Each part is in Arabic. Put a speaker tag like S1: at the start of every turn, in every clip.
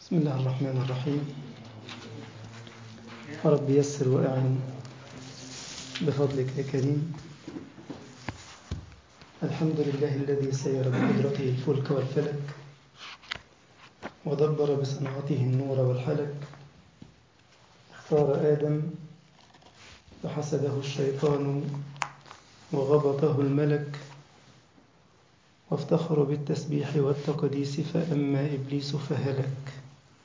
S1: بسم الله الرحمن الرحيم. رب يسر وأعن بفضلك يا كريم. الحمد لله الذي سير بقدرته الفلك والفلك ودبر بصنعته النور والحلك. اختار آدم فحسده الشيطان وغبطه الملك، وافتخر بالتسبيح والتقديس فأما إبليس فهلك.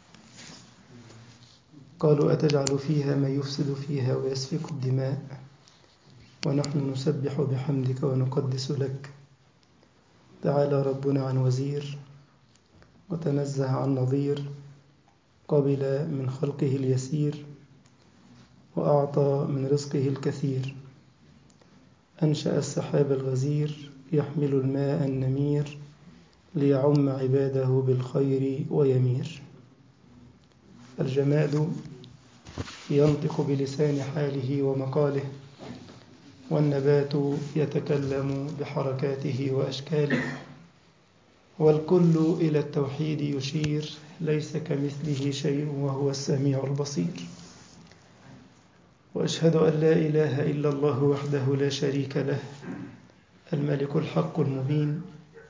S1: قالوا أتجعل فيها من يفسد فيها ويسفك الدماء ونحن نسبح بحمدك ونقدس لك. تعالى ربنا عن وزير وتنزه عن نظير، قبل من خلقه اليسير وأعطى من رزقه الكثير. أنشأ السحاب الغزير يحمل الماء النمير ليعم عباده بالخير ويمير. الجماد ينطق بلسان حاله ومقاله، والنبات يتكلم بحركاته وأشكاله، والكل إلى التوحيد يشير، ليس كمثله شيء وهو السميع البصير. وأشهد أن لا إله إلا الله وحده لا شريك له، الملك الحق المبين،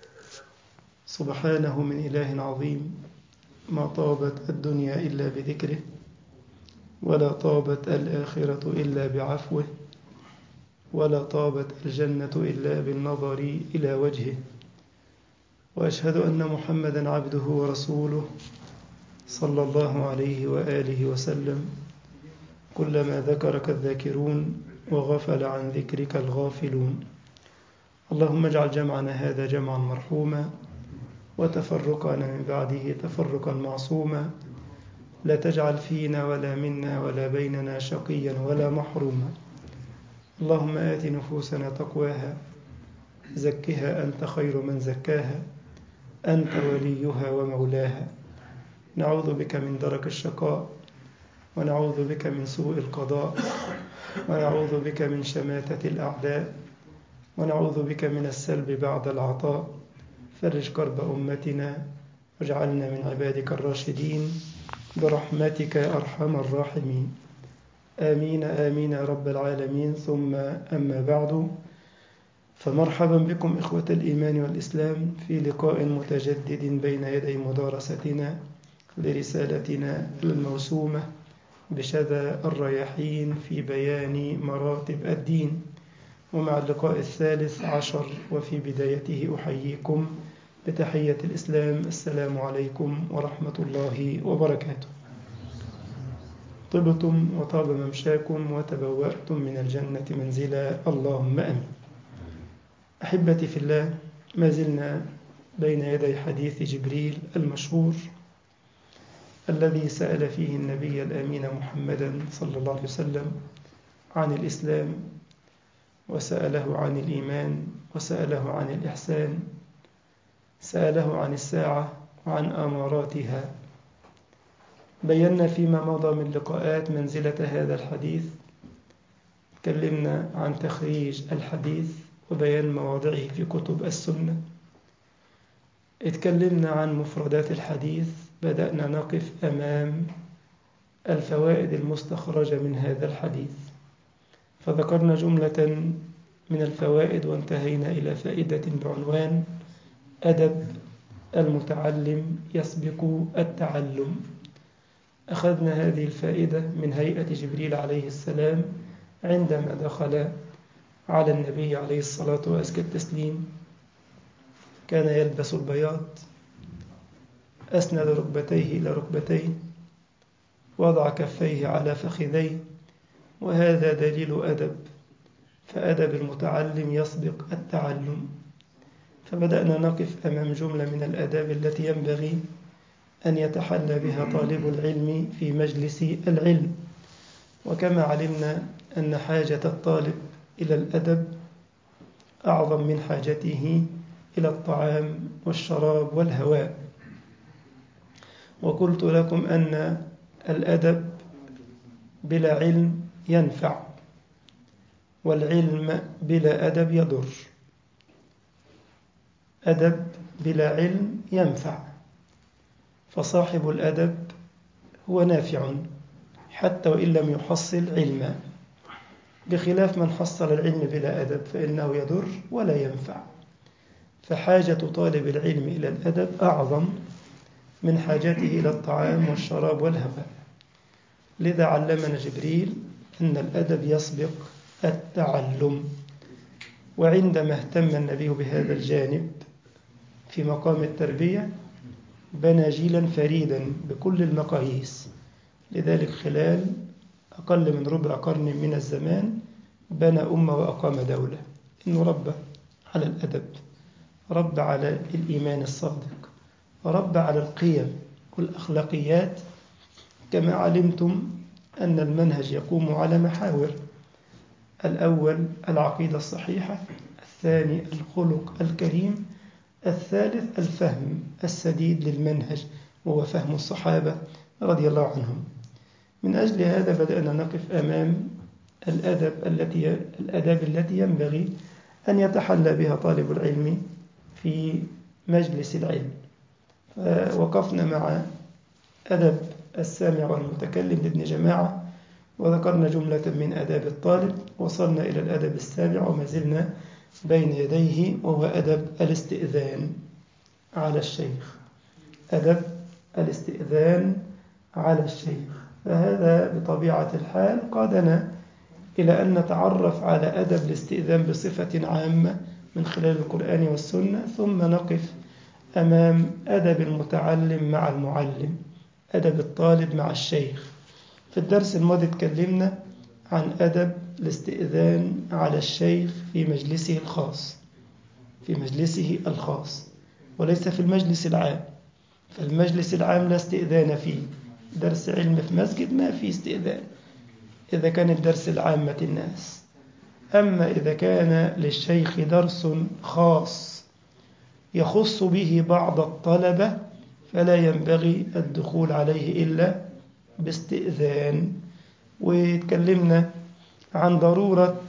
S1: سبحانه من إله عظيم. ما طابت الدنيا إلا بذكره، ولا طابت الآخرة إلا بعفوه، ولا طابت الجنة إلا بالنظر إلى وجهه. وأشهد أن محمدًا عبده ورسوله صلى الله عليه وآله وسلم. كلما ذكرك الذاكرون وغفل عن ذكرك الغافلون. اللهم اجعل جمعنا هذا جمعا مرحوما، وتفرقنا من بعده تفرقا معصوما. لا تجعل فينا ولا منا ولا بيننا شقيا ولا محروما. اللهم آت نفوسنا تقواها، زكها أنت خير من زكاها، أنت وليها ومولاها. نعوذ بك من درك الشقاء، ونعوذ بك من سوء القضاء، ونعوذ بك من شماتة الأعداء، ونعوذ بك من السلب بعد العطاء. فرج كرب أمتنا واجعلنا من عبادك الراشدين برحمتك أرحم الراحمين. آمين آمين يا رب العالمين. ثم أما بعد، فمرحبا بكم إخوة الإيمان والإسلام في لقاء متجدد بين يدي مدارستنا لرسالتنا الموسومة بشذا الرياحين في بيان مراتب الدين، ومع اللقاء الثالث عشر وفي بدايته أحييكم بتحية الإسلام. السلام عليكم ورحمة الله وبركاته. طبتم وطاب ممشاكم وتبوأتم من الجنة منزلا، اللهم آمين. أحبتي في الله، ما زلنا بين يدي حديث جبريل المشهور الذي سأل فيه النبي الأمين محمدا صلى الله عليه وسلم عن الإسلام، وسأله عن الإيمان، وسأله عن الإحسان، سأله عن الساعة وعن أماراتها. بينا فيما مضى من لقاءات منزلة هذا الحديث، تكلمنا عن تخريج الحديث وبيان مواضعه في كتب السنة، اتكلمنا عن مفردات الحديث، بدأنا نقف أمام الفوائد المستخرجة من هذا الحديث، فذكرنا جملة من الفوائد وانتهينا إلى فائدة بعنوان أدب المتعلم يسبق التعلم. أخذنا هذه الفائدة من هيئة جبريل عليه السلام عندما دخل على النبي عليه الصلاة وأزكى التسليم. كان يلبس البياض، أسند ركبتيه إلى ركبتيه، وضع كفيه على فخذيه، وهذا دليل أدب، فأدب المتعلم يسبق التعلم. فبدأنا نقف أمام جملة من الآداب التي ينبغي أن يتحلى بها طالب العلم في مجلس العلم. وكما علمنا أن حاجة الطالب إلى الأدب أعظم من حاجته إلى الطعام والشراب والهواء. وقلت لكم أن الأدب بلا علم ينفع، والعلم بلا أدب يضر. أدب بلا علم ينفع، فصاحب الأدب هو نافع حتى وإن لم يحصل علما، بخلاف من حصل العلم بلا أدب فإنه يضر ولا ينفع. فحاجة طالب العلم إلى الأدب أعظم من حاجته إلى الطعام والشراب والهواء. لذا علمنا جبريل أن الأدب يسبق التعلم. وعندما اهتم النبي بهذا الجانب في مقام التربية بنى جيلا فريدا بكل المقاييس. لذلك خلال أقل من ربع قرن من الزمان بنى أمة وأقام دولة. إنه ربى على الأدب، ربى على الإيمان الصادق، ربى على القيم والأخلاقيات. كما علمتم أن المنهج يقوم على محاور: الأول العقيدة الصحيحة، الثاني الخلق الكريم، الثالث الفهم السديد للمنهج وهو فهم الصحابة رضي الله عنهم. من أجل هذا بدأنا نقف أمام الآداب التي ينبغي أن يتحلى بها طالب العلم في مجلس العلم. وقفنا مع أدب السامع والمتكلم لابن جماعة، وذكرنا جملة من آداب الطالب. وصلنا إلى الأدب السابع وما زلنا بين يديه، وهو أدب الاستئذان على الشيخ. أدب الاستئذان على الشيخ. فهذا بطبيعة الحال قادنا إلى أن نتعرف على أدب الاستئذان بصفة عامة من خلال القرآن والسنة، ثم نقف أمام أدب المتعلم مع المعلم، أدب الطالب مع الشيخ. في الدرس الماضي تكلمنا عن أدب الاستئذان على الشيخ في مجلسه الخاص وليس في المجلس العام. فالمجلس العام لا استئذان فيه. درس علم في مسجد ما فيه استئذان إذا كان الدرس لعامة الناس. أما إذا كان للشيخ درس خاص يخص به بعض الطلبة فلا ينبغي الدخول عليه إلا باستئذان. وتكلمنا عن ضرورة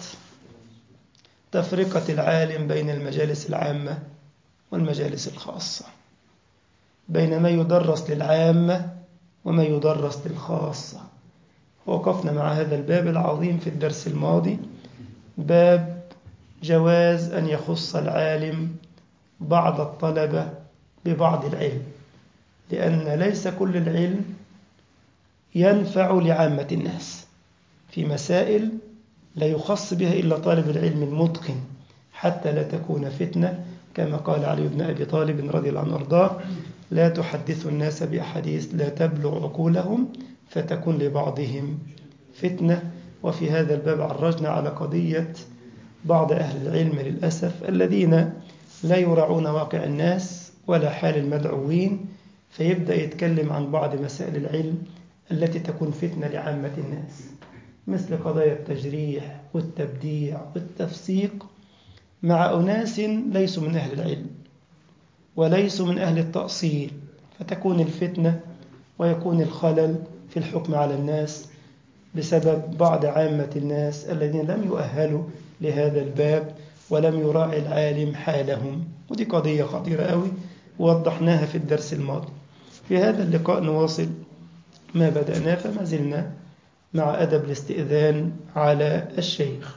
S1: تفرقة العالم بين المجالس العامة والمجالس الخاصة، بين ما يدرس للعامة وما يدرس للخاصة. ووقفنا مع هذا الباب العظيم في الدرس الماضي، باب جواز أن يخص العالم بعض الطلبة ببعض العلم، لأن ليس كل العلم ينفع لعامة الناس. في مسائل لا يخص بها إلا طالب العلم المتقن حتى لا تكون فتنة، كما قال علي بن أبي طالب رضي الله عنه وارضاه: لا تحدث الناس بأحاديث لا تبلغ عقولهم فتكون لبعضهم فتنة. وفي هذا الباب عرجنا على قضية بعض أهل العلم للأسف الذين لا يراعون واقع الناس ولا حال المدعوين، فيبدأ يتكلم عن بعض مسائل العلم التي تكون فتنة لعامة الناس، مثل قضايا التجريح والتبديع والتفسيق مع أناس ليسوا من أهل العلم وليسوا من أهل التأصيل، فتكون الفتنة ويكون الخلل في الحكم على الناس بسبب بعض عامة الناس الذين لم يؤهلوا لهذا الباب ولم يراعي العالم حالهم. ودي قضية خطيرة قوي ووضحناها في الدرس الماضي. في هذا اللقاء نواصل ما بدأناه، فما زلنا مع أدب الاستئذان على الشيخ.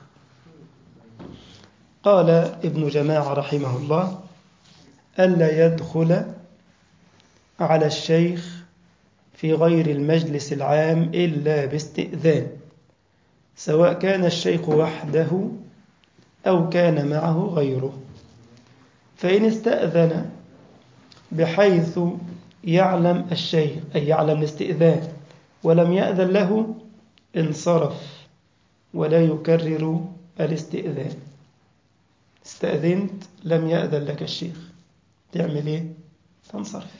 S1: قال ابن جماعة رحمه الله: ألا يدخل على الشيخ في غير المجلس العام إلا باستئذان، سواء كان الشيخ وحده أو كان معه غيره. فإن استأذن بحيث يعلم الشيخ، أي يعلم الاستئذان، ولم يأذن له انصرف ولا يكرر الاستئذان. استأذنت لم يأذن لك الشيخ، تعمل إيه؟ تنصرف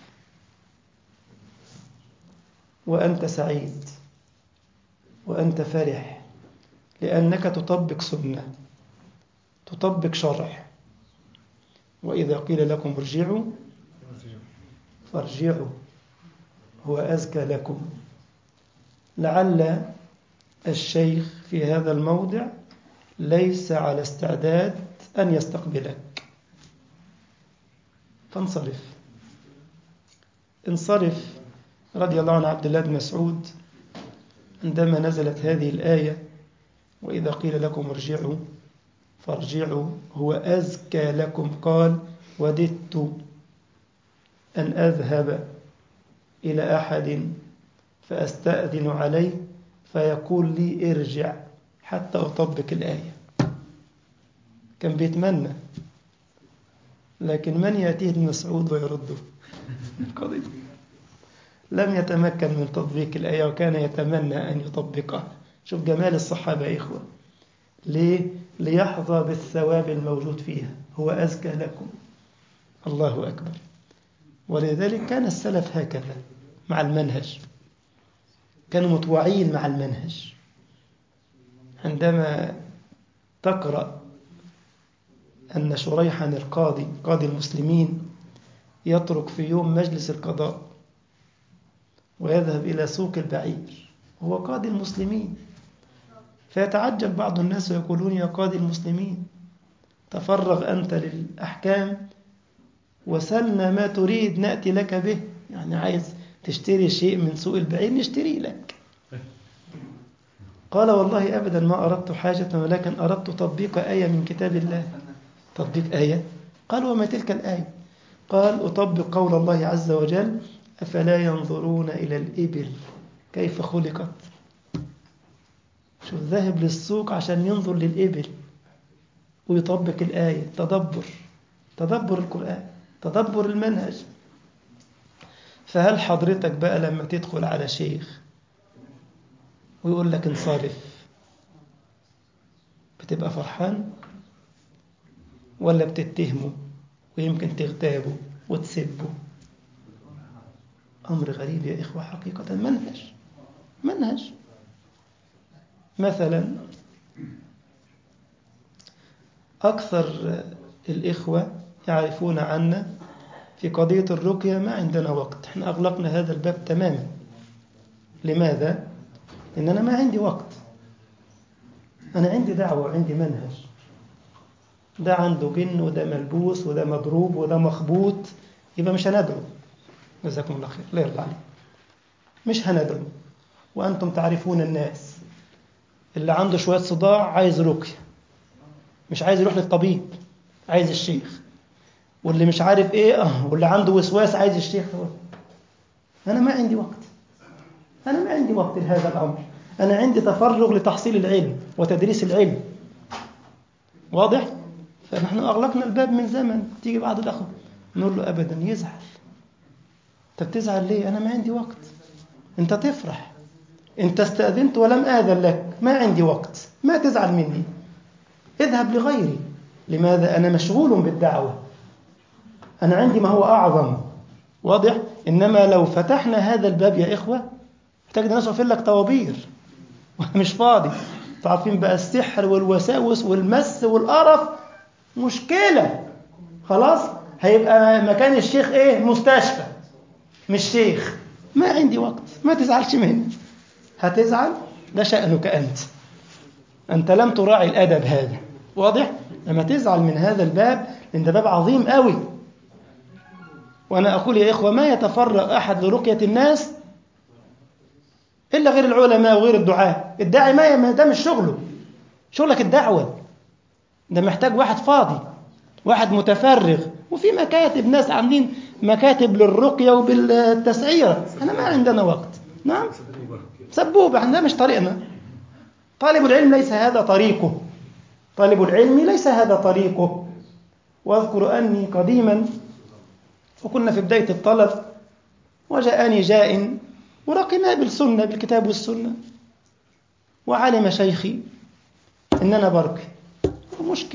S1: وأنت سعيد وأنت فرح، لأنك تطبق سنة، تطبق شرع. وإذا قيل لكم ارجعوا فارجعوا هو أزكى لكم. لعل الشيخ في هذا الموضع ليس على استعداد أن يستقبلك، فانصرف. انصرف رضي الله عن عبد الله بن مسعود عندما نزلت هذه الآية: وإذا قيل لكم ارجعوا فارجعوا هو أزكى لكم، قال: وددت أن أذهب إلى أحد فأستأذن عليه فيقول لي ارجع حتى أطبق الآية. كان بيتمنى، لكن من يأتيه ابن مسعود ويرده؟ القضية لم يتمكن من تطبيق الآية وكان يتمنى أن يطبقها. شوف جمال الصحابة يا إخوة، ليه؟ ليحظى بالثواب الموجود فيها. هو أزكى لكم، الله أكبر. ولذلك كان السلف هكذا مع المنهج، كانوا متوعين مع المنهج. عندما تقرأ أن شريحا القاضي قاضي المسلمين يترك في يوم مجلس القضاء ويذهب إلى سوق البعير، هو قاضي المسلمين، فيتعجب بعض الناس ويقولون: يا قاضي المسلمين، تفرغ أنت للأحكام وسلنا ما تريد نأتي لك به. يعني عايز تشتري شيء من سوق البعير نشتري لك. قال: والله أبدا ما أردت حاجة، ولكن أردت تطبيق آية من كتاب الله. تطبيق آية؟ قال: وما تلك الآية؟ قال: أطبق قول الله عز وجل: أفلا ينظرون إلى الإبل كيف خلقت. شو ذاهب للسوق عشان ينظر للإبل ويطبق الآية. تدبر القرآن، تدبر المنهج. فهل حضرتك بقى لما تدخل على شيخ ويقول لك انصرف بتبقى فرحان، ولا بتتهمه ويمكن تغتابه وتسبه؟ أمر غريب يا إخوة، حقيقة منهج. مثلا أكثر الإخوة يعرفون عنا في قضية الرقية ما عندنا وقت، احنا أغلقنا هذا الباب تماما. لماذا؟ لأن أنا ما عندي وقت، أنا عندي دعوة وعندي منهج. ده عنده جن وده ملبوس وده مضروب وده مخبوط، يبقى مش هندعو. جزاكم الله خير، لا يرضى عليك، مش هندعو. وأنتم تعرفون الناس اللي عنده شوية صداع عايز رقية، مش عايز يروح للطبيب، عايز الشيخ. واللي مش عارف ايه واللي عنده وسواس عايز الشيخ. أنا ما عندي وقت لهذا الأمر. أنا عندي تفرغ لتحصيل العلم وتدريس العلم. واضح؟ فنحن أغلقنا الباب من زمن. تيجي بعض الأخوة نقول له أبدا، يزعل. أنت بتزعل ليه؟ أنا ما عندي وقت. أنت تفرح، أنت استأذنت ولم آذن لك، ما عندي وقت، ما تزعل مني، اذهب لغيري. لماذا؟ أنا مشغول بالدعوة، أنا عندي ما هو أعظم. واضح؟ إنما لو فتحنا هذا الباب يا إخوة تجد الناس يقول لك طوابير وأنا مش فاضي. تعرفين بقى السحر والوساوس والمس والقرف مشكلة. خلاص هيبقى مكان الشيخ إيه؟ مستشفى مش شيخ. ما عندي وقت، ما تزعلش مني. هتزعل ده شأنك أنت لم تراعي الأدب هذا. واضح؟ لما تزعل من هذا الباب، لأن ده باب عظيم قوي. وأنا أقول يا إخوة ما يتفرغ أحد لرقية الناس إلا غير العلماء وغير الدعاء. الداعي ما ده مش شغلك الدعوة. ده محتاج واحد فاضي، واحد متفرغ. وفي مكاتب ناس عاملين مكاتب للرقية وبالتسعيرة. أنا ما عندنا وقت. نعم سبوبة، احنا مش طريقنا. طالب العلم ليس هذا طريقه، طالب العلم ليس هذا طريقه. واذكر أني قديما وكنا في بداية الطلب وجاءني جاء ورقنا بالسنة بالكتاب والسنة، وعلم شيخي إن أنا برقي. مشكل.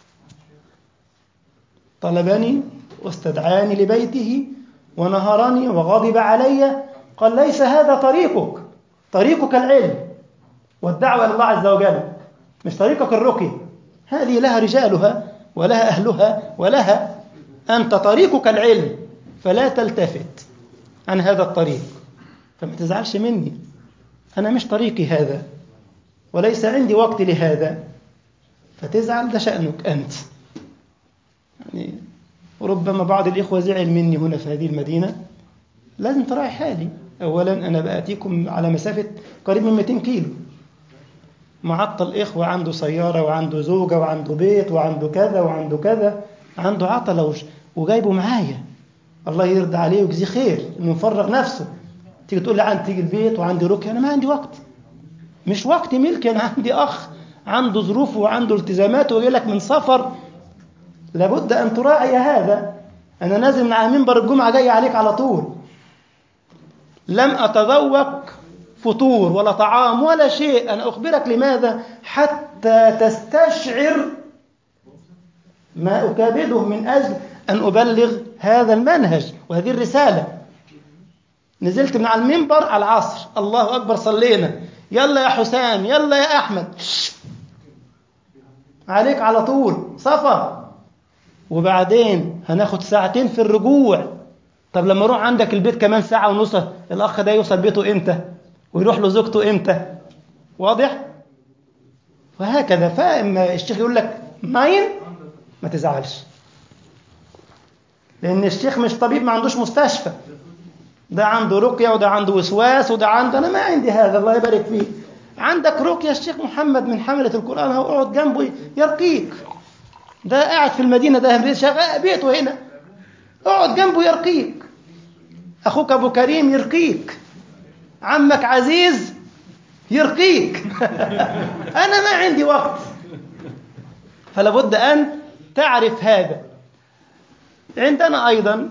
S1: طلبني واستدعاني لبيته ونهرني وغضب علي. قال: ليس هذا طريقك العلم والدعوة إلى الله عز وجل، مش طريقك الرقي. هذه لها رجالها ولها أهلها ولها. أنت طريقك العلم، فلا تلتفت عن هذا الطريق. فما تزعلش مني، أنا مش طريقي هذا وليس عندي وقت لهذا. فتزعل ده شأنك أنت. يعني ربما بعض الإخوة زعل مني هنا في هذه المدينة. لازم تراعي حالي، أولا أنا بأتيكم على مسافة قريب من 200 كيلو، معطل إخوة عنده سيارة وعنده زوجة وعنده بيت وعنده كذا وعنده كذا، عنده عطلة وجايبه معايا، الله يرضى عليه ويجزيه خير إنه مفرغ نفسه. تيجي تقول لي عندي تيجي البيت وعندي ركية، أنا ما عندي وقت، مش وقت ملكي، أنا عندي أخ عنده ظروفه وعنده التزاماته ويجي لك من سفر، لابد أن تراعي هذا. أنا نازل من على منبر الجمعة جاي عليك على طول، لم أتذوق فطور ولا طعام ولا شيء. أنا أخبرك لماذا؟ حتى تستشعر ما أكابده من أجل أن أبلغ هذا المنهج وهذه الرسالة. نزلت من على المنبر على العصر، الله أكبر، صلينا، يلا يا حسام، يلا يا أحمد، عليك على طول سفر، وبعدين هناخد ساعتين في الرجوع. طب لما اروح عندك البيت كمان ساعة ونص، الأخ ده يوصل بيته إمتى ويروح له زوجته إمتى؟ واضح؟ وهكذا. فإما الشيخ يقول لك ماين ما تزعلش، لأن الشيخ مش طبيب، ما عندوش مستشفى، ده عنده رقية وده عنده وسواس وده عنده، أنا ما عندي هذا، الله يبارك فيه. عندك رقية، الشيخ محمد من حملة القرآن هو اقعد جنبه يرقيك، ده قاعد في المدينة، ده شغال بيته هنا، اقعد جنبه يرقيك. أخوك أبو كريم يرقيك، عمك عزيز يرقيك. أنا ما عندي وقت. فلا بد أن تعرف هذا. عندنا أيضا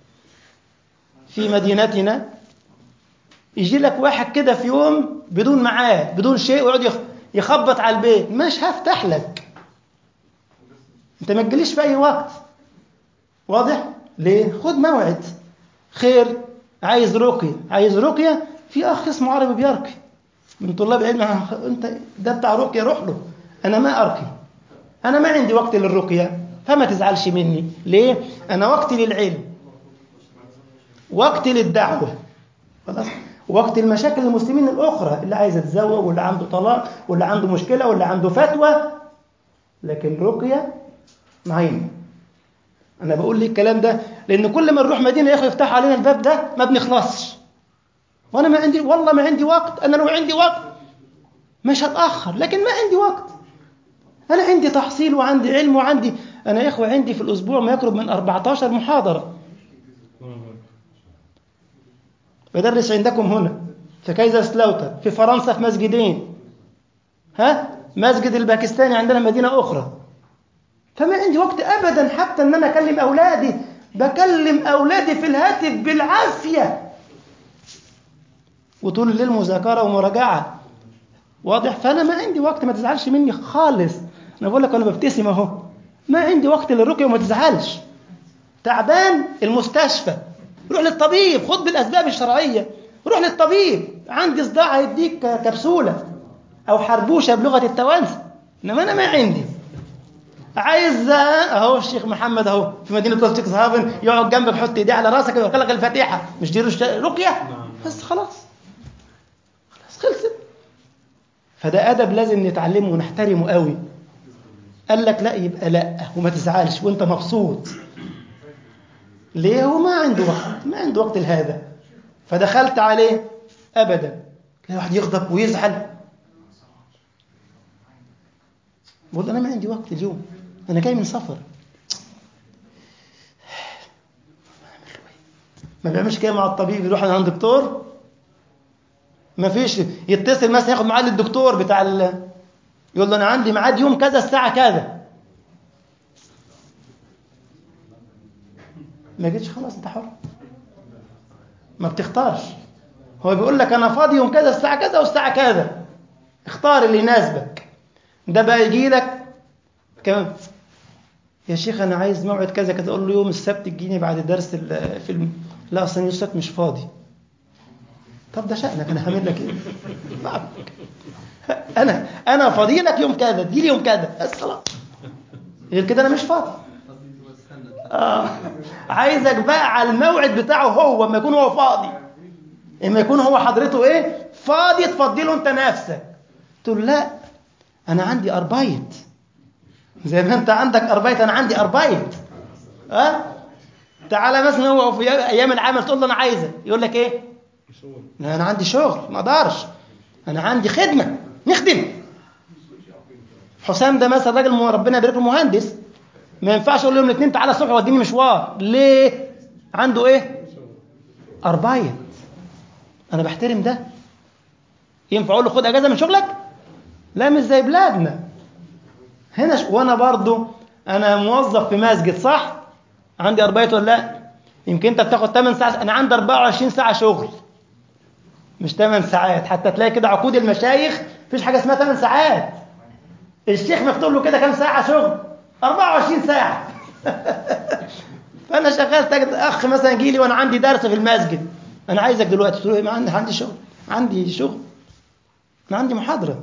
S1: في مدينتنا يجي لك واحد كده في يوم بدون ميعاد بدون شيء ويقعد يخبط على البيت، مش هفتح لك، انت ما تجيليش في أي وقت. واضح؟ ليه؟ خد موعد خير. عايز رقية، في أخ اسمه عربي بيرقي من طلاب العلم، انت ده بتاع رقية روح له، أنا ما أرقي، أنا ما عندي وقت للرقية، فما تزعلش مني. ليه؟ أنا وقتي للعلم، وقتي للدعوة، خلاص، وقت المشاكل المسلمين الأخرى، اللي عايز يتزوج واللي عنده طلاق واللي عنده مشكلة واللي عنده فتوى. لكن رقية معين، أنا بقول لي الكلام ده لأن كل ما نروح مدينة يا أخي يفتح علينا الباب ده ما بنخلصش، وأنا ما عندي، والله ما عندي وقت. أنا لو عندي وقت مش هتأخر، لكن ما عندي وقت. أنا عندي تحصيل وعندي علم وعندي، أنا يا إخوة عندي في الأسبوع ما يقرب من 14 محاضرة. بدرس عندكم هنا في كايزرسلاوتر، في فرنسا في مسجدين، مسجد الباكستاني عندنا مدينة أخرى. فما عندي وقت أبدا حتى أن أنا أكلم أولادي، بكلم أولادي في الهاتف بالعافية، وطول الليل مذاكرة ومراجعة. واضح؟ فأنا ما عندي وقت، ما تزعلش مني خالص. أنا بقول لك أنا ببتسم أهو، ما عندي وقت للرقية وما تزعلش. تعبان المستشفى، روح للطبيب، خد بالأسباب الشرعية، روح للطبيب. عندي صداع هيديك كبسولة أو حربوشة بلغة التوانسة، إنما أنا ما عندي. عايز أهو الشيخ محمد أهو في مدينة وستكسهافن يقعد جنبك يحط إيديه على راسك ويقول لك الفاتحة، مش دي رقية؟ بس خلاص خلصت. فده أدب لازم نتعلمه ونحترمه قوي. قال لك لا، يبقى لا وما تزعلش وانت مبسوط. ليه؟ هو ما عنده وقت لهذا. فدخلت عليه أبدا، تلاقي واحد يغضب ويزعل، بقول أنا ما عندي وقت اليوم، أنا جاي من سفر. ما بيعملش كده مع الطبيب، يروح عند الدكتور، ما فيش يتصل مثلا ياخد معاه للدكتور بتاع يقول له أنا عندي ميعاد يوم كذا الساعة كذا، ما جيتش خلاص أنت حر، ما بتختارش. هو بيقول لك أنا فاضي يوم كذا الساعة كذا والساعة كذا، اختار اللي يناسبك. ده بقى يجي لك كمان يا شيخ أنا عايز موعد كذا كذا، أقول له يوم السبت تجيني بعد درس الفيلم، لا أصلا يوم السبت مش فاضي. طب ده شأنك، أنا هعمل لك إيه؟ أنا فاضي لك يوم كذا، تجيلي يوم كذا بس خلاص، غير كده أنا مش فاضي. عايزك بقى على الموعد بتاعه هو، ما يكون هو فاضي، إما يكون هو حضرته إيه فاضي، تفضله أنت نفسك. تقول لا أنا عندي أربايت، زي ما أنت عندك أربايت أنا عندي أربايت. تعالى مثلا هو في أيام العمل تقول له أنا عايزك، يقول لك إيه لا أنا عندي شغل ما أقدرش، أنا عندي خدمة نخدم. حسام ده مثلا راجل ربنا يبارك له مهندس، ما ينفعش أقول لهم الاثنين تعالى الصبح وديني مشوار. ليه؟ عنده إيه؟ أربعة. أنا بحترم ده. ينفع أقول له خد أجازة من شغلك؟ لا، مش زي بلادنا هنا. وأنا برضو أنا موظف في مسجد صح؟ عندي أربعة ولا لا؟ يمكن أنت بتاخد 8 ساعات، أنا عندي 24 ساعة شغل، مش 8 ساعات. حتى تلاقي كده عقود المشايخ مفيش حاجة اسمها 8 ساعات. الشيخ مكتوب له كده كام ساعة شغل؟ 24 ساعة. فأنا شغال. تجد أخ مثلا يجي لي وأنا عندي درس في المسجد، أنا عايزك دلوقتي. تقول له عندي شغل، عندي شغل، أنا عندي محاضرة.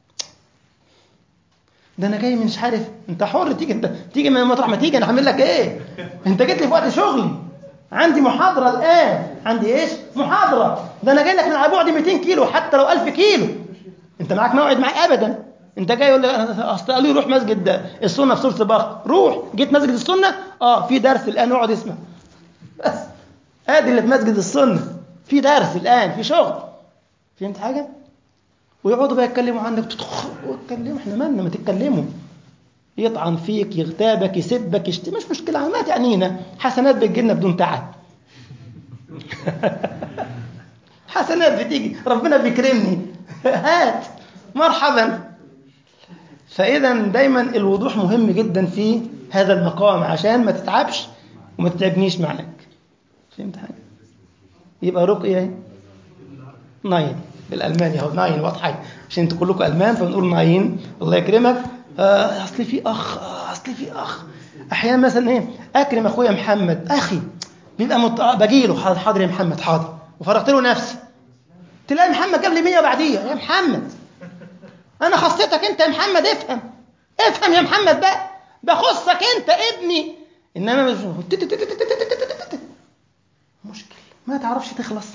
S1: ده أنا جاي مش عارف. أنت حر تيجي، أنت تيجي من مطرح ما تيجي، أنا هعمل لك إيه؟ أنت جيت لي في وقت شغلي، عندي محاضرة الآن. عندي إيش؟ محاضرة. ده أنا جاي لك من على بعد 200 كيلو، حتى لو 1000 كيلو. أنت معاك موعد معي أبدا. أنت جاي يقول لي أصل قالوا لي روح مسجد السنة في سورة البقرة. روح. جيت مسجد السنة، في درس الآن، اقعد اسمع بس. ادي اللي في مسجد السنة، في درس الآن، في شغل. فهمت حاجة؟ ويقعدوا بقى يتكلموا عنك، ويتكلموا. احنا مالنا؟ ما تتكلموا. يطعن فيك، يغتابك، يسبك، يشتم، مش مشكلة. ما تعنينا، حسنات بتجيلنا بدون تعب. حسنات بتيجي، ربنا بيكرمني. هات مرحبا. فإذا دايما الوضوح مهم جدا في هذا المقام، عشان ما تتعبش وما تتعبنيش معك. فهمت حاجة؟ يبقى رقية 9 بالألماني اهو، 9 واضحة عشان انتوا كلكم ألمان فبنقول 9. الله يكرمك. أصل في أخ أحيانا مثلا إيه، أكرم أخويا محمد أخي، بيبقى بجيله حاضر يا محمد حاضر، وفرغت له نفسي. تلاقي محمد جاب لي 100 بعديها. يا محمد أنا خصيتك أنت يا محمد، افهم يا محمد بقى، بخصك أنت ابني. إنما مشكلة ما تعرفش تخلص.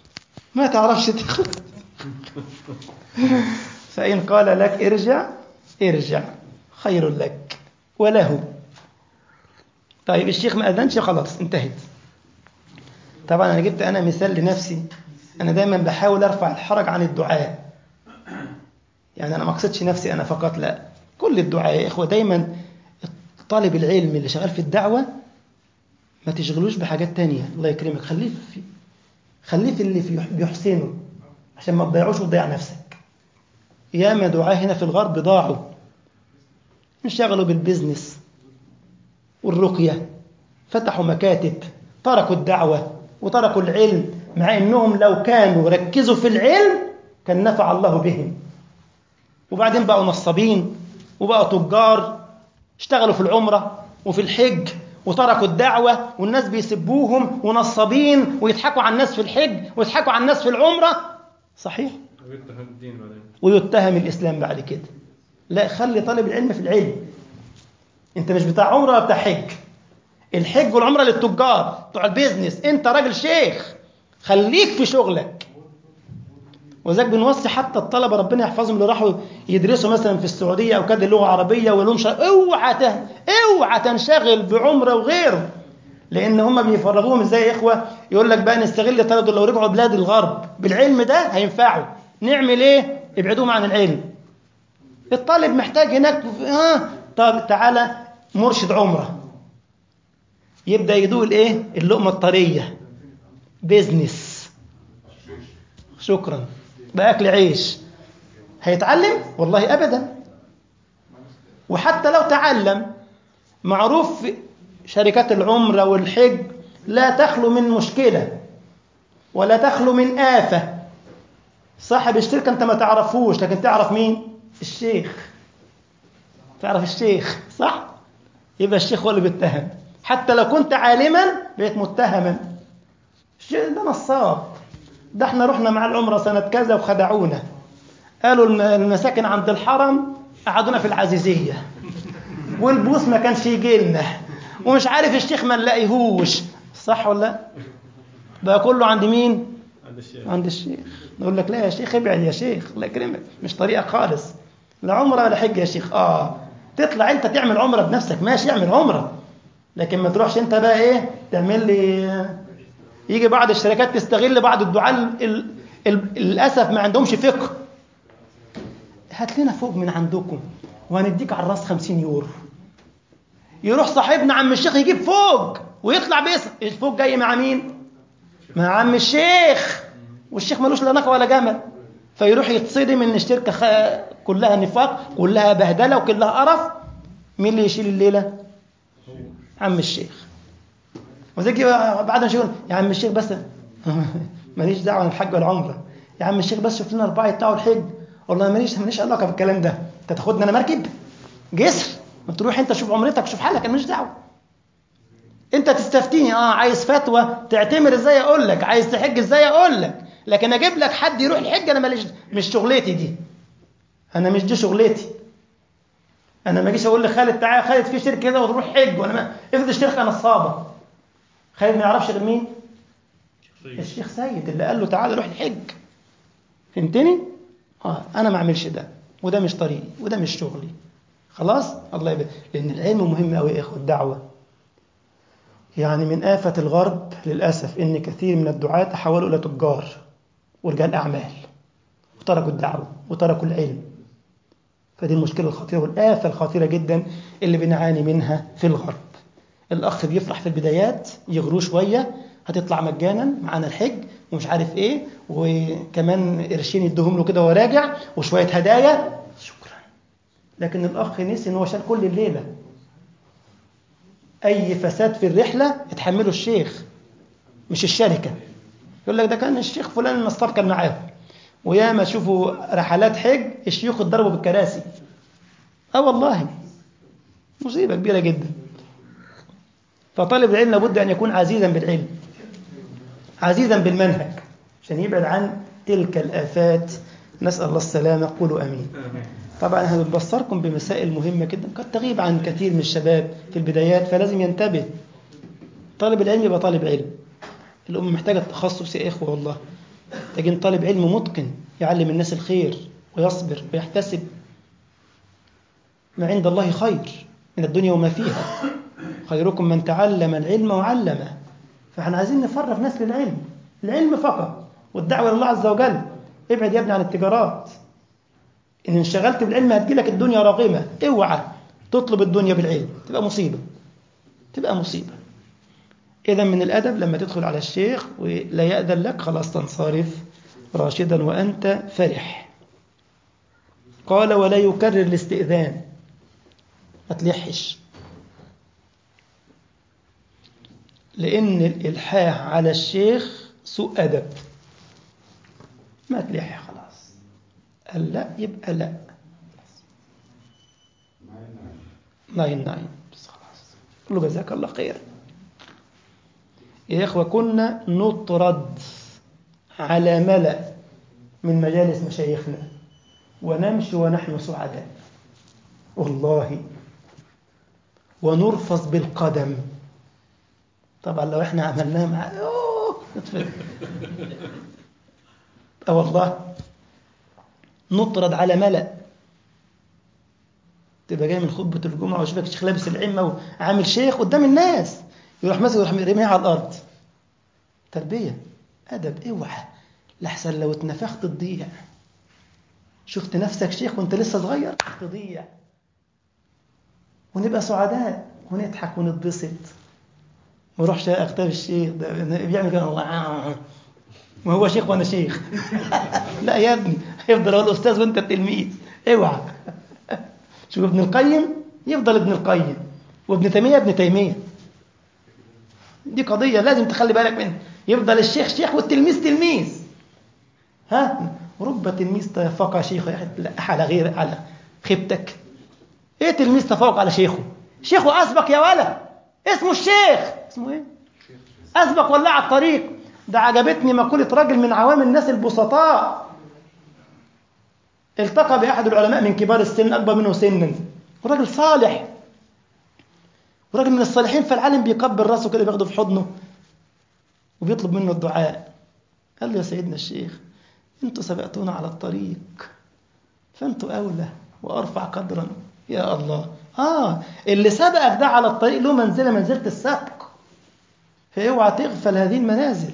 S1: فإن قال لك ارجع خير لك وله. طيب الشيخ ما أذنش، خلاص انتهت. طبعا أنا جبت مثال لنفسي. أنا دايما بحاول أرفع الحرج عن الدعاء. يعني أنا ما أقصدش نفسي أنا فقط، لا، كل الدعاء يا إخوة. دايما طالب العلم اللي شغال في الدعوة ما تشغلوش بحاجات تانية. الله يكرمك، خليه في اللي بيحسنه، عشان ما تضيعوش وتضيع نفسك. ياما دعاء هنا في الغرب ضاعوا، انشغلوا بالبزنس والرقية، فتحوا مكاتب، تركوا الدعوة وتركوا العلم، مع انهم لو كانوا ركزوا في العلم كان نفع الله بهم. وبعدين بقوا نصابين وبقوا تجار، اشتغلوا في العمرة وفي الحج وتركوا الدعوة، والناس بيسبوهم ونصابين، ويضحكوا على الناس في الحج ويضحكوا على الناس في العمرة. صحيح؟ ويتهم الإسلام بعد كده. لا، خلي طالب العلم في العلم. انت مش بتاع عمرة ولا بتاع حج. الحج والعمرة للتجار بتوع البيزنس، انت راجل شيخ، خليك في شغلك. وذلك بنوصي حتى الطلبة ربنا يحفظهم اللي راحوا يدرسوا مثلا في السعودية أو كده اللغة عربية ولهم اوعى تنشغل بعمرة وغيره، لأن هم بيفرغوهم ازاي يا إخوة. يقول لك بقى نستغل طلبة لو رجعوا بلاد الغرب بالعلم ده هينفعوا. نعمل ايه؟ ابعدوهم عن العلم. الطالب محتاج هناك طب تعالى مرشد عمرة، يبدأ يدوق الايه؟ اللقمة الطرية، بيزنس، شكرا، بأكل عيش. هيتعلم؟ والله أبدا. وحتى لو تعلم، معروف في شركات العمرة والحج لا تخلو من مشكلة ولا تخلو من آفة. صاحب الشركة أنت ما تعرفوش، لكن تعرف مين؟ الشيخ. تعرف الشيخ صح؟ يبقى الشيخ هو اللي بيتهم. حتى لو كنت عالما بقيت متهما. الشيخ ده نصاب، ده احنا رحنا مع العمرة سنة كذا وخدعونا، قالوا المساكن عند الحرم قعدونا في العزيزية، والبوس ما كانش يجي لنا، ومش عارف الشيخ ما نلاقيهوش. صح ولا لا؟ بقى كله عند مين؟ عند الشيخ. نقول لك لا يا شيخ، ابعد يا شيخ، الله يكرمك، مش طريقة خالص. لا عمرة ولا حج يا شيخ. تطلع انت تعمل عمرة بنفسك، ماشي اعمل عمرة، لكن ما تروحش انت بقى ايه تعمل لي يجي بعض الشركات تستغل بعض الدعاة للأسف ما عندهمش فقه. هات لنا فوق من عندكم وهنديك على الراس 50 يورو. يروح صاحبنا عم الشيخ يجيب فوق ويطلع باسم الفوق جاي مع مين؟ مع عم الشيخ، والشيخ ملوش لا ناقة ولا جمل. فيروح يتصدم ان الشركة كلها نفاق، كلها بهدلة وكلها قرف. مين اللي يشيل الليلة؟ عم الشيخ. وزي بعد ما يقول يا عم الشيخ بس ماليش دعوة عن الحج والعمرة، يا عم الشيخ بس شوف لنا الرباعي بتاعه الحج. والله ماليش علاقة بالكلام ده، انت تاخدني انا مركب جسر؟ ما تروح انت شوف عمرتك شوف حالك، انا ماليش دعوة. انت تستفتيني عايز فتوى تعتمر ازاي اقول لك، عايز تحج ازاي اقول لك، لكن اجيب لك حد يروح الحج انا ماليش، مش شغلتي دي، انا مش دي شغلتي. انا ما اجيش اقول لخالد تعالى خالد في شركه كده وتروح حج، وانا ما افرض الشركه نصابه، خالد ما يعرفش غير مين؟ الشيخ سيد اللي قال له تعالى روح الحج. فهمتني؟ انا ما اعملش ده، وده مش طريقي وده مش شغلي. خلاص الله يبارك. لان العلم مهم قوي يا اخوه. الدعوه يعني من آفة الغرب للأسف إن كثير من الدعاة تحولوا إلى تجار ورجال أعمال وتركوا الدعوة وتركوا العلم. فدي المشكلة الخطيرة والآفة الخطيرة جدا اللي بنعاني منها في الغرب. الأخ بيفرح في البدايات، يغروه شوية، هتطلع مجانا معانا الحج ومش عارف إيه، وكمان قرشين يدوهم له كده وراجع وشوية هدايا، شكرا. لكن الأخ نسي إن هو شال كل الليلة. أي فساد في الرحلة يتحمله الشيخ مش الشركة. يقول لك ده كان الشيخ فلان النصاب كان معاهم، وياما شوفوا رحلات حج الشيوخ اتضربوا بالكراسي. والله مصيبة كبيرة جدا. فطالب العلم لابد أن يكون عزيزا بالعلم، عزيزا بالمنهج، عشان يبعد عن تلك الآفات. نسأل الله السلامة، قولوا أمين. طبعا أنا ببصركم بمسائل مهمة جدا قد تغيب عن كثير من الشباب في البدايات، فلازم ينتبه. طالب العلم يبقى طالب علم. الأمة محتاجة تخصص يا إخوة والله. محتاجين طالب علم متقن يعلم الناس الخير ويصبر ويحتسب. ما عند الله خير من الدنيا وما فيها، خيركم من تعلم العلم وعلمه. فاحنا عايزين نفرغ ناس للعلم، العلم فقط والدعوة إلى الله عز وجل. ابعد يا ابني عن التجارات. إن انشغلت بالعلم هتجيلك الدنيا راغمة. اوعى تطلب الدنيا بالعلم، تبقى مصيبة، تبقى مصيبة. إذا من الأدب لما تدخل على الشيخ ولا يأذن لك خلاص تنصرف راشدا وأنت فرح. قال ولا يكرر الاستئذان، ما تلحش، لأن الإلحاح على الشيخ سوء أدب. ما تلح خلاص، قال لا يبقى لا، 99 بس خلاص. قل له جزاك الله خير. يا إخوة كنا نطرد على ملأ من مجالس مشايخنا ونمشي ونحن سعداء والله، ونرفض بالقدم. طبعا لو احنا عملناها مع والله نطرد على ملأ. تبقى جاي من خطبة الجمعة وشوفك الشيخ لابس العمة وعامل شيخ قدام الناس، يروح ماسك يروح رميها على الأرض. تربية أدب. اوعى لحسن لو اتنفخت تضيع. شفت نفسك شيخ وانت لسه صغير تضيع. ونبقى سعداء ونضحك ونتبسط. ما اروحش اغتاب الشيخ ده بيعمل كده ما هو شيخ وانا شيخ لا يا ابني، هيفضل هو الاستاذ وانت التلميذ. اوعى. شوف ابن القيم يفضل ابن القيم، وابن تيمية ابن تيمية. دي قضية لازم تخلي بالك منها. يفضل الشيخ شيخ والتلميذ تلميذ. رب تلميذ تفوق شيخه. يا أخي تلقح على غير على خيبتك. ايه تلميذ تفوق على شيخه؟ شيخه أسبق يا ولا، اسمه الشيخ. اسمه ايه؟ أسبق ولا على الطريق. ده عجبتني مقولة راجل من عوام الناس البسطاء، التقى بأحد العلماء من كبار السن أكبر منه سنا، وراجل صالح وراجل من الصالحين، فالعالم بيقبل راسه كده بياخده في حضنه وبيطلب منه الدعاء. قال له يا سيدنا الشيخ انتوا سبقتونا على الطريق، فانتوا أولى وأرفع قدرا. يا الله. اللي سبقك ده على الطريق له منزلة السبق. فاوعى تغفل هذه المنازل.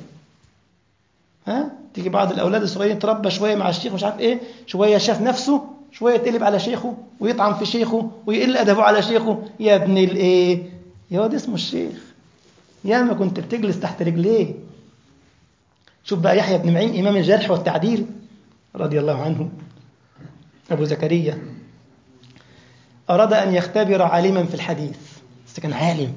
S1: تيجي بعض الأولاد الصغيرين تربى شوية مع الشيخ مش عارف إيه، شوية شاف نفسه، شوية يتقلب على شيخه ويطعن في شيخه ويقل أدبه على شيخه. يا ابن الإيه، يا واد اسمه الشيخ، يا ما كنت بتجلس تحت رجليه. شوف بقى يحيى بن معين إمام الجرح والتعديل رضي الله عنه، أبو زكريا، أراد أن يختبر عالما في الحديث، بس كان عالم.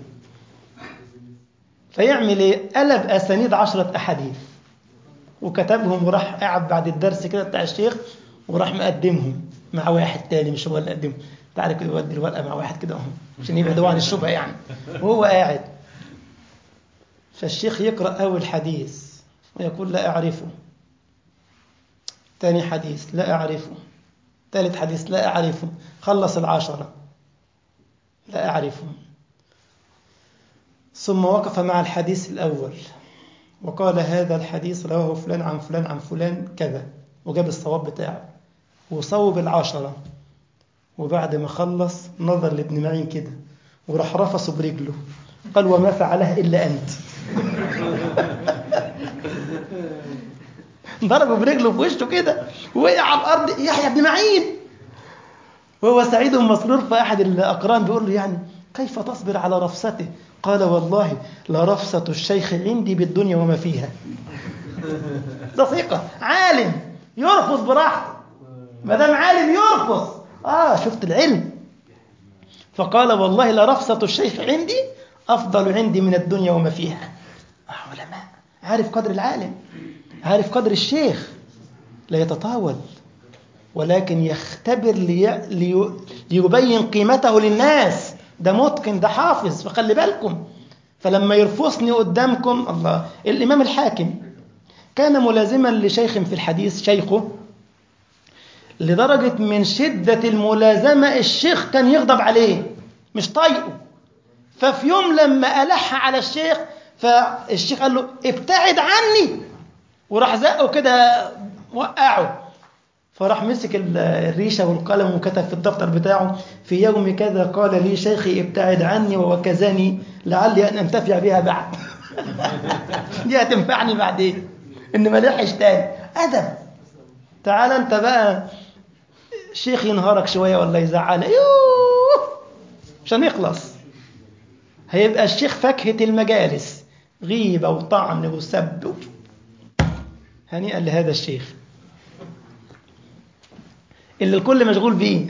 S1: فيعمل إيه؟ قلب أسانيد 10 أحاديث وكتبهم، وراح قاعد بعد الدرس كده بتاع الشيخ وراح مقدمهم مع واحد تاني، مش هو اللي قدمه، تعالى كده يودي الورقة مع واحد كده عشان يبعدوا عن الشبهة يعني، وهو قاعد. فالشيخ يقرأ أول حديث ويقول لا أعرفه، ثاني حديث لا أعرفه، ثالث حديث لا أعرفه، خلص 10 لا أعرفه. ثم وقف مع الحديث الأول وقال هذا الحديث رواه فلان عن فلان عن فلان كذا، وجاب الصواب بتاعه وصوب 10. وبعد ما خلص نظر لابن معين كده وراح رفصه برجله، قال وما فعلها إلا أنت. ضربه برجله في وشه كده، وقع على الأرض يحيى بن معين وهو سعيد مسرور. فأحد الأقران بيقول له يعني كيف تصبر على رفسته؟ قال والله لرفسة الشيخ عندي بالدنيا وما فيها. ده ثقة، عالم يرفض براحته، ما دام عالم يرفض. شفت العلم. فقال والله لرفسة الشيخ عندي أفضل عندي من الدنيا وما فيها. علماء، عارف قدر العالم، عارف قدر الشيخ، لا يتطاول ولكن يختبر ليبين قيمته للناس. ده متقن، ده حافظ، فخلي بالكم. فلما يرفصني قدامكم الله. الإمام الحاكم كان ملازما لشيخ في الحديث، شيخه، لدرجة من شدة الملازمة الشيخ كان يغضب عليه مش طايقه. ففي يوم لما ألح على الشيخ، فالشيخ قال له ابتعد عني، وراح زقه كده وقعه. فراح مسك الريشة والقلم وكتب في الدفتر بتاعه في يوم كذا قال لي شيخي ابتعد عني ووكزني لعلي أن أنتفع بها بعد. دي هتنفعني بعدين، إن ما لحش تاني. أدب. تعال أنت بقى شيخ ينهارك شوية ولا يزعل عشان يخلص، هيبقى الشيخ فاكهة المجالس، غيبة وطعن وسب. هنيئا لهذا الشيخ اللي الكل مشغول بيه.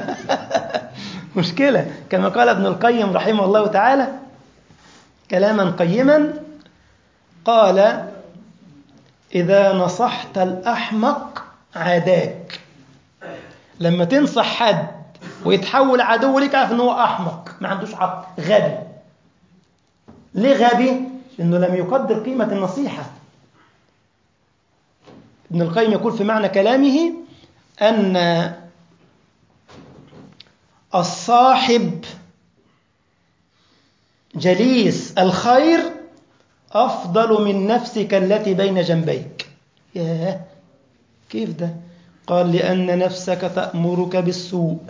S1: مشكلة. كما قال ابن القيم رحمه الله تعالى كلاما قيما، قال إذا نصحت الأحمق عاداك. لما تنصح حد ويتحول عدو لك، عارف أنه أحمق، ما عندوش عقل، غبي. ليه غبي؟ لأنه لم يقدر قيمة النصيحة. ابن القيم يقول في معنى كلامه أن الصاحب جليس الخير أفضل من نفسك التي بين جنبيك. ياه، كيف ده؟ قال لأن نفسك تأمرك بالسوء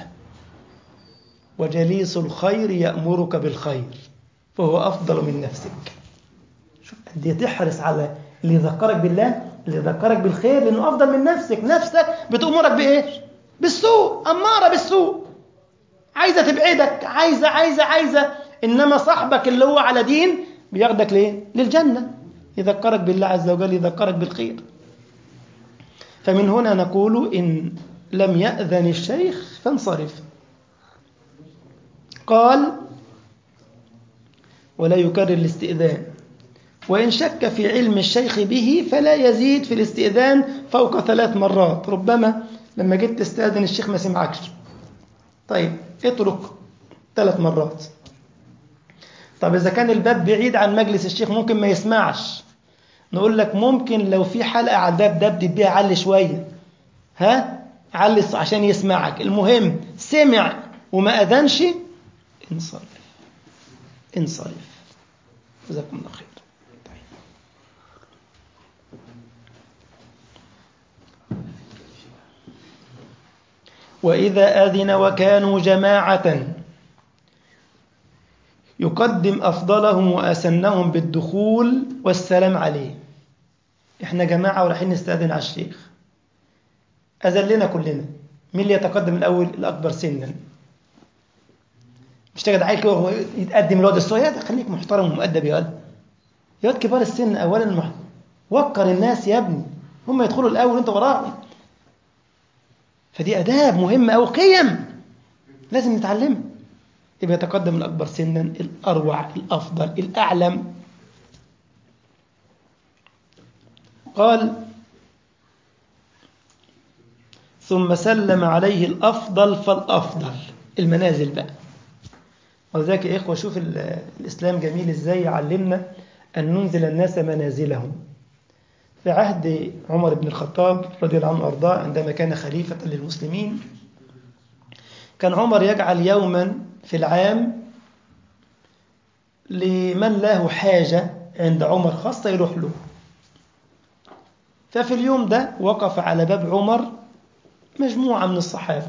S1: وجليس الخير يأمرك بالخير، فهو أفضل من نفسك. شوف قد ايه تحرص على اللي يذكرك بالله، اللي يذكرك بالخير، لأنه أفضل من نفسك. نفسك بتأمرك بإيش؟ بالسوء، أمارة بالسوء، عايزة تبعدك، عايزة. إنما صاحبك اللي هو على دين بياخدك ليه؟ للجنة، يذكرك بالله عز وجل، يذكرك بالخير. فمن هنا نقول إن لم يأذن الشيخ فانصرف. قال ولا يكرر الاستئذان، وإن شك في علم الشيخ به فلا يزيد في الاستئذان فوق 3 مرات. ربما لما جيت تستأذن الشيخ ما سمعكش، طيب اترك 3 مرات. طب إذا كان الباب بعيد عن مجلس الشيخ ممكن ما يسمعش، نقول لك ممكن لو في حلقة على الباب دبدب بيها علي شوية، علي عشان يسمعك. المهم سمع وما أذنش، انصرف. جزاكم الله خير. وإذا أذن وكانوا جماعة يقدم أفضلهم وأسنهم بالدخول والسلام عليه. إحنا جماعة ورايحين نستأذن على الشيخ، أذلنا كلنا، مين اللي يتقدم الأول؟ الأكبر سنا. مش تجد عيل كده وهو يتقدم الواد الصغير، خليك محترم ومؤدب يا ولد. يا ولد كبار السن أولا وقر الناس يا ابني، هم يدخلوا الأول وأنت وراهم. فدي آداب مهمة أو قيم لازم نتعلمها. يبقى يتقدم الأكبر سنا، الأروع، الأفضل، الأعلم. قال: ثم سلم عليه الأفضل فالأفضل. المنازل بقى. وذلك يا إخوة شوف الإسلام جميل إزاي يعلمنا أن ننزل الناس منازلهم. في عهد عمر بن الخطاب رضي الله عنه وأرضاه عندما كان خليفة للمسلمين، كان عمر يجعل يوما في العام لمن له حاجة عند عمر خاصة يروح له. ففي اليوم ده وقف على باب عمر مجموعة من الصحابة،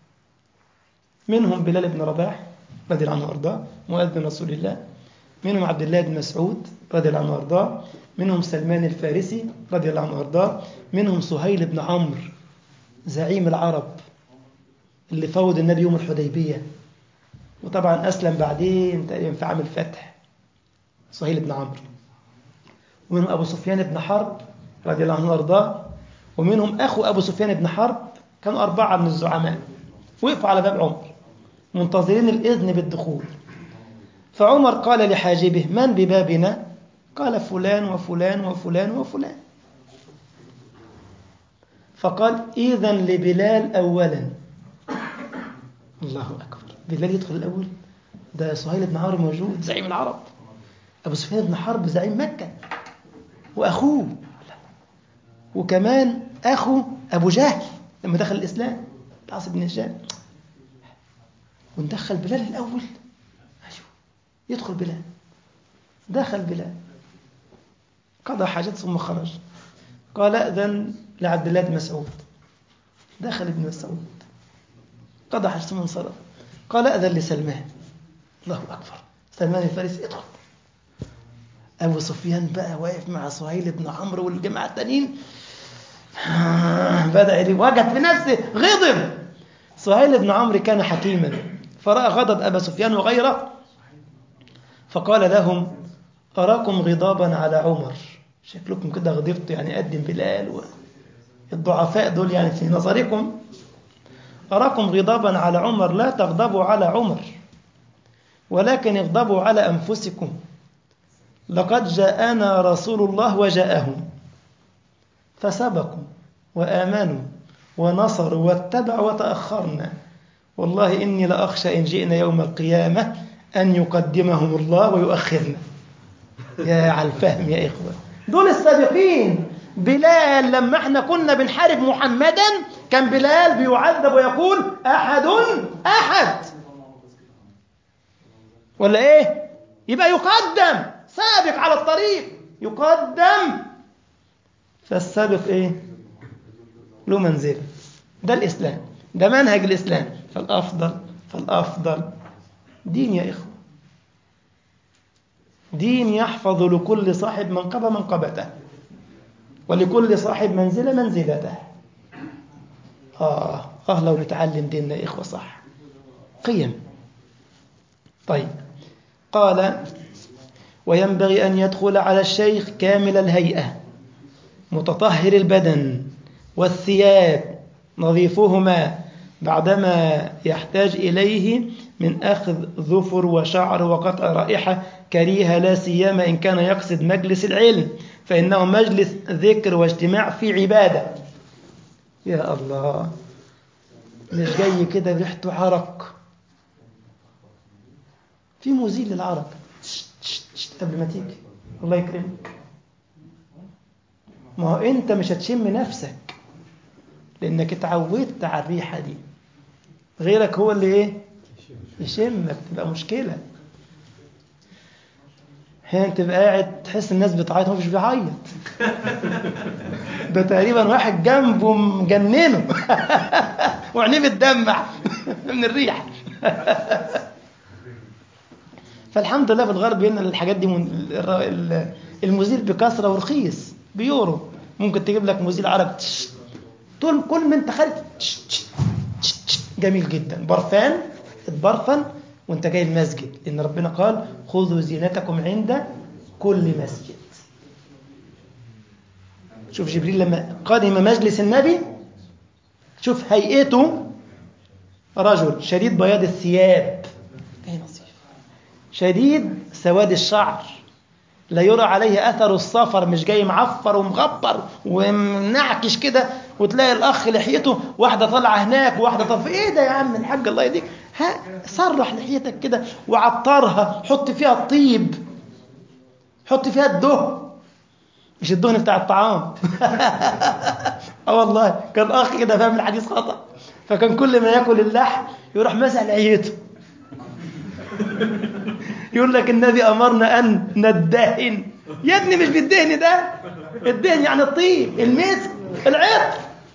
S1: منهم بلال بن رباح رضي الله عنه وأرضاه مؤذن رسول الله، منهم عبد الله بن مسعود رضي الله عنه وأرضاه، منهم سلمان الفارسي رضي الله عنه وأرضاه، منهم سهيل بن عمرو زعيم العرب اللي فوض النبي يوم الحديبية، وطبعا أسلم بعدين تقريبا في عام الفتح، سهيل بن عمرو. ومنهم أبو سفيان بن حرب رضي الله عنه وأرضاه، ومنهم أخو أبو سفيان بن حرب. كانوا 4 من الزعماء وقفوا على باب عمر منتظرين الإذن بالدخول. فعمر قال لحاجبه: من ببابنا؟ قال: فلان وفلان وفلان وفلان. فقال: إذن لبلال أولا. الله أكبر، بلال يدخل الأول؟ ده سهيل بن عمرو موجود زعيم العرب، أبو سفيان بن حرب زعيم مكة، وأخوه، وكمان أخو أبو جهل لما دخل الإسلام العاص بن هشام، وندخل بلال الأول. يدخل بلال. دخل بلال قضى حاجته ثم خرج. قال: أذن لعبد الله بن مسعود. دخل ابن مسعود قضى حاجته ثم انصرف. قال: أذن لسلمان. الله أكبر، سلمان الفارسي ادخل. أبو سفيان بقى واقف مع سهيل بن عمرو والجماعة التانيين، بدأ وجد في نفسه غضب. سهيل بن عمرو كان حكيما فرأى غضب أبا سفيان وغيره، فقال لهم: أراكم غضابا على عمر، شكلكم كده غضبتوا يعني قدم بلال والضعفاء دول يعني في نظركم، أراكم غضابا على عمر، لا تغضبوا على عمر ولكن اغضبوا على أنفسكم. لقد جاءنا رسول الله وجاءهم فسبقوا وآمنوا ونصروا واتبعوا وتأخرنا، والله إني لأخشى إن جئنا يوم القيامة أن يقدمهم الله ويؤخرنا. يا على الفهم يا إخوة، دول السابقين. بلال لما احنا كنا بنحارب محمدا كان بلال بيعذب ويقول: أحد أحد، ولا إيه؟ يبقى يقدم، سابق على الطريق يقدم. فالسابق إيه؟ له منزل. ده الإسلام، ده منهج الإسلام. فالأفضل دين يا إخوة، دين يحفظ لكل صاحب منقبة منقبته ولكل صاحب منزلة منزلته. لو نتعلم ديننا يا إخوة صح، قيم. طيب، قال: وينبغي أن يدخل على الشيخ كامل الهيئة متطهر البدن والثياب نظيفهما بعدما يحتاج إليه من أخذ ظفر وشعر وقطع رائحة كريهة، لا سيما إن كان يقصد مجلس العلم، فإنه مجلس ذكر واجتماع في عبادة. يا الله، مش جاي كده بريحته عرق، في مزيل للعرق قبل ما تيجي، الله يكرمك. ما هو أنت مش هتشم نفسك لأنك اتعودت على الريحة دي، غيرك هو اللي إيه؟ يشمك، تبقى مشكلة. هنا تبقى قاعد تحس الناس بتعيط، هو مش بيعيط، ده تقريبا واحد جنبه مجننه وعينيه بتدمع من الريح. فالحمد لله في الغرب هنا الحاجات دي المزيل بكثرة ورخيص بيورو. ممكن تجيب لك مزيل عربي طول كل ما انت خارج جميل جدا، برفان اتبرفن وانت جاي المسجد، لان ربنا قال خذوا زينتكم عند كل مسجد. شوف جبريل لما قدم مجلس النبي، شوف هيئته، رجل شديد بياض الثياب، شديد سواد الشعر، لا يرى عليه أثر السفر، مش جاي معفر ومغبر ومنعكش كده، وتلاقي الأخ لحيته واحدة طالعة هناك وواحدة طالعة، إيه ده يا عم الحاج الله يديك، صرح لحيتك كده وعطرها، حط فيها الطيب، حط فيها الدهن، مش الدهن بتاع الطعام. والله كان أخ كده فاهم الحديث خطأ، فكان كل ما يأكل اللحم يروح مسح لحيته. يقول لك النبي أمرنا أن ندهن. يا ابني مش بالدهن ده، الدهن يعني الطيب، المسك، العطر.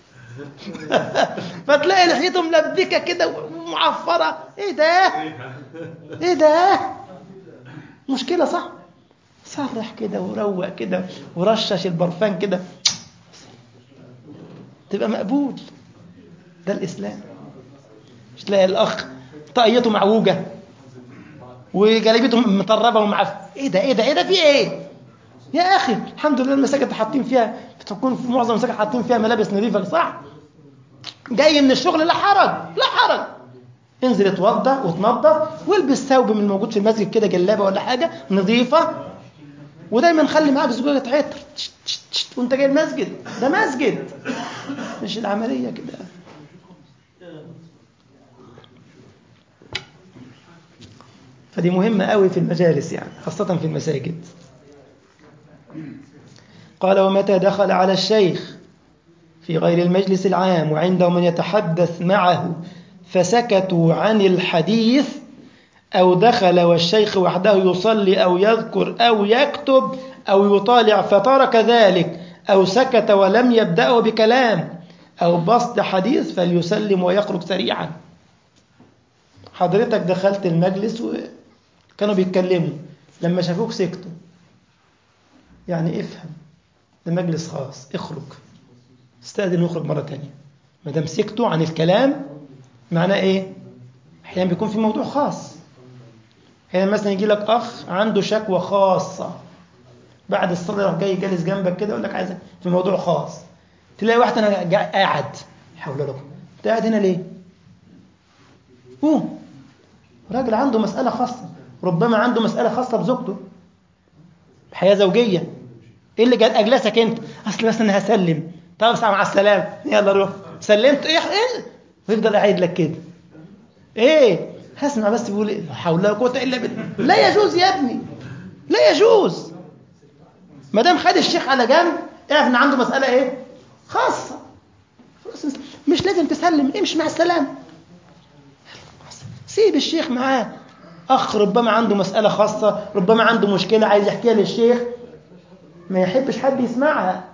S1: فتلاقي لحيته ملبكة كده ومعفرة، ايه ده ايه ده، مشكلة صح. صرح كده وروق كده ورشش البرفان كده، تبقى مقبول. ده الإسلام. مش تلاقي الأخ طاقيته معوجة وجلابيته مطربه ومعفنه، ايه ده ايه ده ايه ده، في ايه يا اخي؟ الحمد لله المساجد حاطين فيها، بتكون في معظم المساجد حاطين فيها ملابس نظيفه، صح؟ جاي من الشغل، لا حرج لا حرج، انزل اتوضى وتنظف والبس ثوب من الموجود في المسجد كده، جلابه ولا حاجه نظيفه، ودايما خلي معاك زجاجه عطر وانت جاي المسجد، ده مسجد مش العمليه كده. فدي مهمة قوي في المجالس، يعني خاصة في المساجد. قال ومتى دخل على الشيخ في غير المجلس العام وعنده من يتحدث معه فسكتوا عن الحديث، أو دخل والشيخ وحده يصلي أو يذكر أو يكتب أو يطالع فترك ذلك، أو سكت ولم يبدأه بكلام أو بسط حديث، فليسلم ويخرج سريعا. حضرتك دخلت المجلس وكانوا بيتكلموا، لما شافوك سكتوا، يعني افهم ده مجلس خاص، اخرج، استأذن واخرج مرة تانية. ما دام سكتوا عن الكلام معناه ايه؟ احيانا بيكون في موضوع خاص. احيانا مثلا يجي لك اخ عنده شكوى خاصة، بعد الصلاة يروح جاي جالس جنبك كده يقول لك عايزك في موضوع خاص. تلاقي واحد انا قاعد، حول لكم انت قاعد هنا ليه؟ قوم. راجل عنده مسألة خاصة، ربما عنده مسألة خاصة بزوجته، بحياة زوجية. ايه اللي جاء اجلسك انت؟ اصل بس انا هسلم. طب مع السلامه، يلا روح. سلمت ايه ويفضل قاعد لك كده، ايه هسمع بس بيقول ايه، لا حول ولا قوه الا بالله. لا يجوز يا ابني، لا يجوز. ما دام خد الشيخ على جنب اعرف ان عنده مساله ايه خاصه، مش لازم تسلم، امشي مع السلامه، سيب الشيخ معاه. اخ ربما عنده مساله خاصه، ربما عنده مشكله عايز يحكيها للشيخ، ما يحبش حد يسمعها.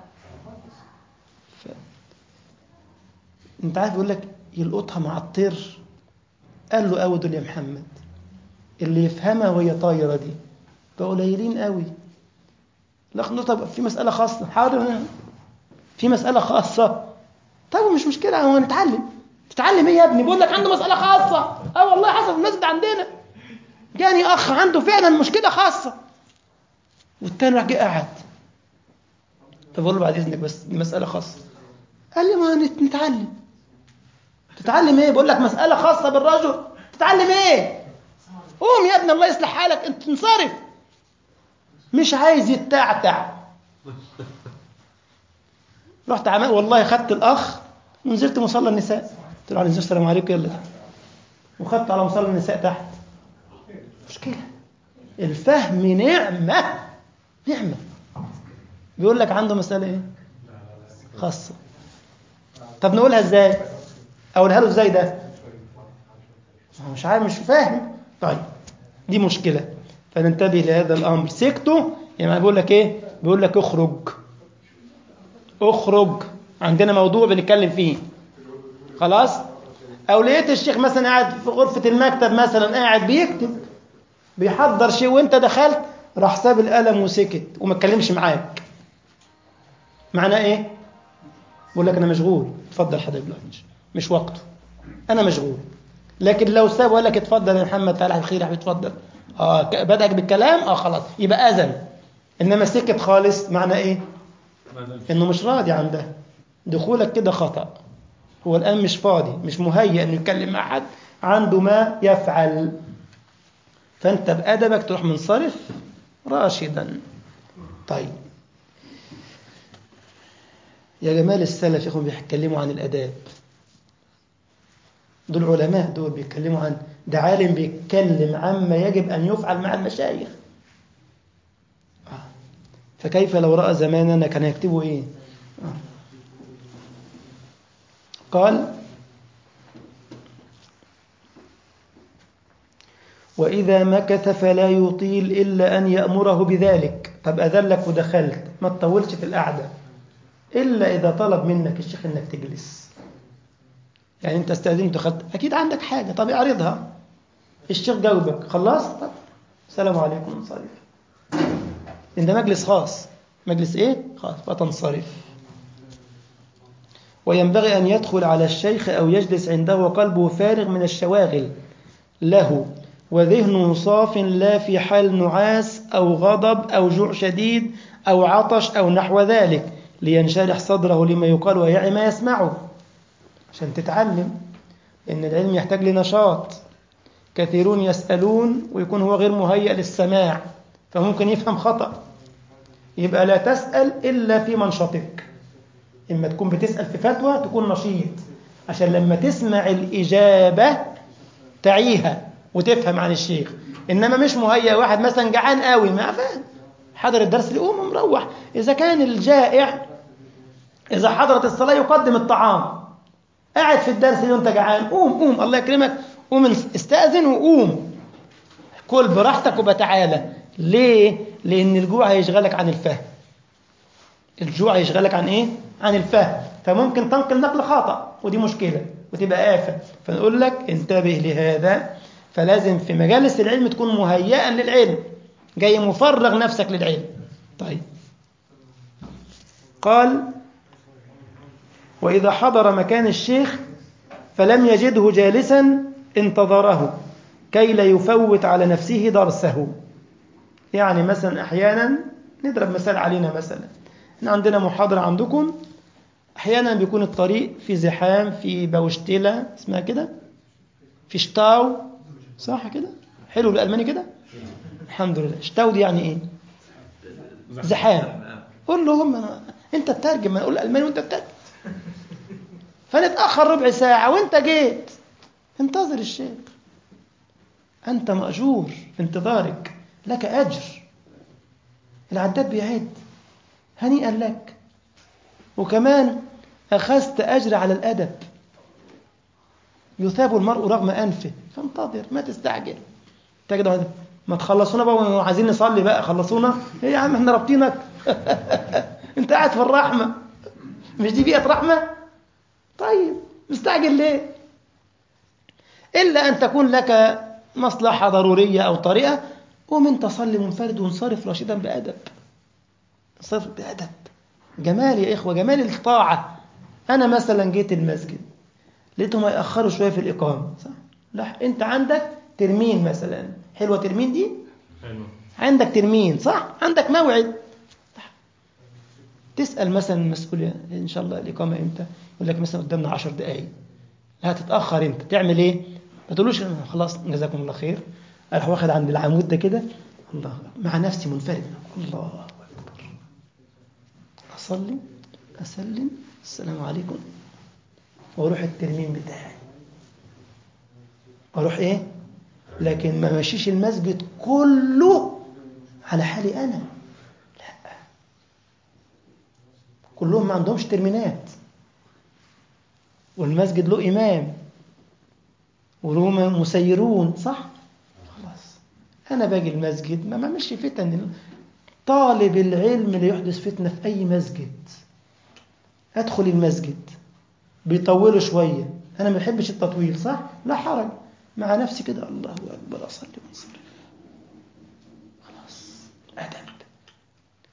S1: انت عارف يقول لك يلقطها مع الطير، قال له قوي دول يا محمد، اللي يفهمها وهي طايره دي بقوا قليلين قوي. لا طب في مساله خاصه، حاضر في مساله خاصه، طب مش مشكله، هو نتعلم. تتعلم ايه يا ابني؟ بقول لك عنده مساله خاصه. والله حصل في المسجد عندنا، جاني اخ عنده فعلا مشكله خاصه، والتاني راح جه قاعد. طب اقول له بعد اذنك بس دي مساله خاصه. قال لي ما نتعلم. تتعلم ايه؟ بقول لك مساله خاصه بالرجل، تتعلم ايه؟ قوم يا ابني الله يصلح حالك، انت تنصرف. مش عايز يتعتع. رحت والله خدت الاخ ونزلت مصلى النساء، قلت له عليه السلام عليكم يلا، وخدت على مصلى النساء تحت. مشكله الفهم نعمه، نعمه. بيقول لك عنده مساله ايه خاصه، طب نقولها ازاي؟ اقولها له ازاي؟ ده مش عارف، مش فاهم. طيب دي مشكله، فننتبه لهذا الامر. سكته يعني بيقول لك ايه؟ بيقول لك اخرج، اخرج، عندنا موضوع بنتكلم فيه، خلاص. او لقيت الشيخ مثلا قاعد في غرفه المكتب مثلا قاعد بيكتب، بيحضر شيء وانت دخلت راح ساب القلم وسكت وما اتكلمش معاك، معناه ايه؟ بقول لك انا مشغول، اتفضل حضرتك دلوقتي مش وقته، انا مشغول. لكن لو ساب وقال لك اتفضل يا محمد تعالى على الخير يا حبيبي اتفضل، بدأك بالكلام خلاص يبقى اذن. انما سكت خالص معناه ايه؟ انه مش راضي عن ده، دخولك كده خطأ. هو الآن مش فاضي، مش مهيئ انه يتكلم مع حد، عنده ما يفعل. فانت بأدبك تروح منصرف راشدا. طيب يا جمال السلف يا بيتكلموا عن الأداب، دول علماء، دول بيتكلموا عن ده عالم بيتكلم عما يجب أن يفعل مع المشايخ. فكيف لو رأى زماننا كان يكتبوا إيه؟ قال وإذا مكث فلا يطيل إلا أن يأمره بذلك. طب أذلك ودخلت ما تطولش في القعدة إلا إذا طلب منك الشيخ أنك تجلس. يعني أنت استأذنت دخلت أكيد عندك حاجة، طب اعرضها، الشيخ جاوبك خلاص، طب السلام عليكم انصرف. إن ده مجلس خاص، مجلس إيه؟ خاص، فتنصرف. وينبغي أن يدخل على الشيخ أو يجلس عنده وقلبه فارغ من الشواغل له وذهنه صاف، لا في حال نعاس أو غضب أو جوع شديد أو عطش أو نحو ذلك، لينشرح صدره لما يقال ويعي ما يسمعه. عشان تتعلم إن العلم يحتاج لنشاط. كثيرون يسألون ويكون هو غير مهيئ للسماع فممكن يفهم خطأ. يبقى لا تسأل إلا في منشطك. إما تكون بتسأل في فتوى تكون نشيط عشان لما تسمع الإجابة تعيها وتفهم عن الشيخ. إنما مش مهيئ، واحد مثلا جعان قوي ما فاهم، حضر الدرس يقوم مروح. إذا كان الجائع إذا حضرت الصلاة يقدم الطعام، قاعد في الدرس اللي أنت جعان قوم الله يكرمك، قوم استأذن وقوم كل براحتك وبتعالى. ليه؟ لأن الجوع هيشغلك عن الفهم. الجوع هيشغلك عن إيه؟ عن الفهم، فممكن تنقل نقل خاطئ ودي مشكلة وتبقى آفة. فنقول لك انتبه لهذا. فلازم في مجالس العلم تكون مهيئا للعلم، جاي مفرغ نفسك للعلم. طيب قال وإذا حضر مكان الشيخ فلم يجده جالسا انتظره كي لا يفوت على نفسه درسه. يعني مثلا أحيانا نضرب مثال علينا، مثلا احنا عندنا محاضرة عندكم، أحيانا بيكون الطريق في زحام، في بوشتلة اسمها كده، في شتاو، صح كده؟ حلو بالألماني كده؟ الحمد لله. شتاو دي يعني إيه؟ زحام. قول لهم أنت تترجم، أنا أقول الألماني وأنت تترجم. فنتأخر ربع ساعة وأنت جيت، انتظر الشيخ، أنت مأجور في انتظارك، لك أجر، العداد بيعد، هنيئا لك، وكمان أخذت أجر على الأدب، يثاب المرء رغم أنفه. فانتظر ما تستعجل. تجد ما تخلصونا بقى عايزين نصلي بقى، خلصونا ايه يا عم احنا رابطينك. انت قاعد في الرحمة، مش دي بيئة رحمة؟ طيب مستعجل ليه؟ إلا أن تكون لك مصلحة ضرورية أو طريقة، قوم انت صلي منفرد وانصرف راشدا بأدب. انصرف بأدب. جمال يا إخوة، جمال الطاعة. أنا مثلا جيت المسجد لقيتهم يأخروا شوية في الإقامة، صح؟ لا أنت عندك ترمين مثلا، حلوة ترمين دي؟ حلوة. عندك ترمين صح؟ عندك موعد، تسأل مثلا المسؤول إن شاء الله الإقامة إمتى؟ يقول لك مثلا قدامنا 10 دقايق. هتتأخر أنت تعمل إيه؟ ما تقولوش خلاص جزاكم الله خير، أروح واخد عند العمود ده كده، الله مع نفسي منفرد، الله أكبر، أصلي أسلم السلام عليكم وأروح الترمين بتاعي أروح إيه؟ لكن ما مشيش المسجد كله على حالي أنا، لا، كلهم ما عندهمش ترمينات، والمسجد له إمام وله مسيرون، صح؟ خلاص أنا باجي المسجد ما بعملش فتن. طالب العلم اللي يحدث فتنة في أي مسجد، أدخل المسجد بيطولوا شوية، أنا ما بحبش التطويل، صح؟ لا حرج، مع نفسي كده الله أكبر أصلي وأنصرف.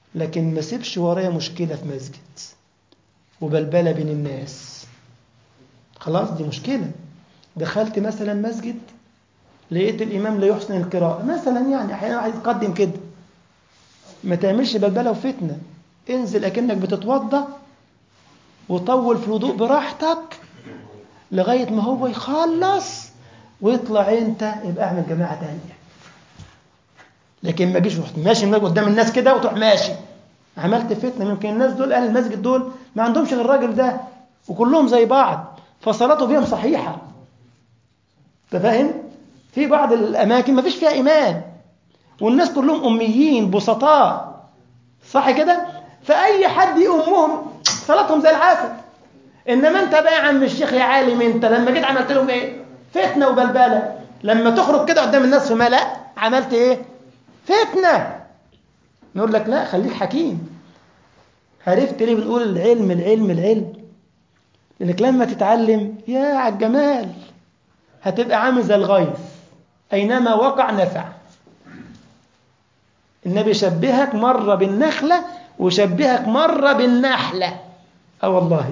S1: لكن ما سيبش ورايا مشكلة في مسجد وبلبلة بين الناس. خلاص دي مشكلة. دخلت مثلا مسجد لقيت الإمام لا يحسن القراءة مثلا، يعني أحيانا واحد يتقدم كده، ما تعملش بلبلة وفتنة. انزل أكنك بتتوضى وطول في الوضوء براحتك لغاية ما هو يخلص ويطلع انت، يبقى اعمل جماعة تانية. لكن ما جيش ماشي قدام الناس كده وتروح ماشي، عملت فتنة. يمكن الناس دول أهل المسجد دول ما عندهمش غير الراجل ده وكلهم زي بعض، فصلاته بيهم صحيحة. انت فاهم؟ في بعض الأماكن ما فيش فيها إمام والناس كلهم أميين بسطاء، صح كده؟ فأي حد يؤمهم صلاتهم زي العسل. إنما أنت بقى يا عم الشيخ يا عالم، أنت لما جيت عملت لهم إيه؟ فتنة وبلبلة. لما تخرج كده قدام الناس في ملأ عملت إيه؟ فتنة. نقول لك لا، خليك حكيم. عرفت ليه بنقول العلم العلم العلم؟ لأنك لما تتعلم يا عالجمال هتبقى عامل زي الغيث، أينما وقع نفع. النبي شبهك مرة بالنخلة وشبهك مرة بالنحلة. والله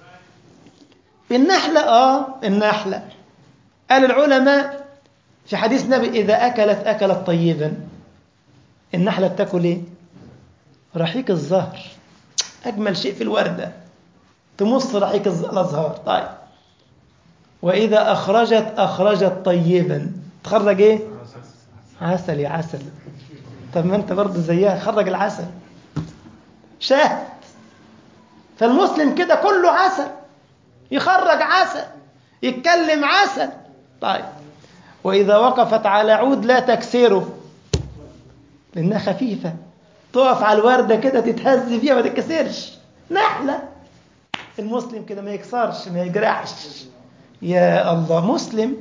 S1: النحلة النحلة قال العلماء في حديث النبي إذا أكلت طيبا. النحلة بتاكل إيه؟ رحيق الزهر، أجمل شيء في الوردة تمص رحيق الأزهار. طيب وإذا أخرجت طيبا، تخرج إيه؟ عسل. يا عسل. طب ما أنت برضه زيها، خرج العسل شاهد. فالمسلم كده كله عسل، يخرج عسل، يتكلم عسل. طيب وإذا وقفت على عود لا تكسره لأنها خفيفة، تقف على الوردة كده تتهز فيها ما تتكسرش. نحلة. المسلم كده ما يكسرش ما يجرحش. يا الله، مسلم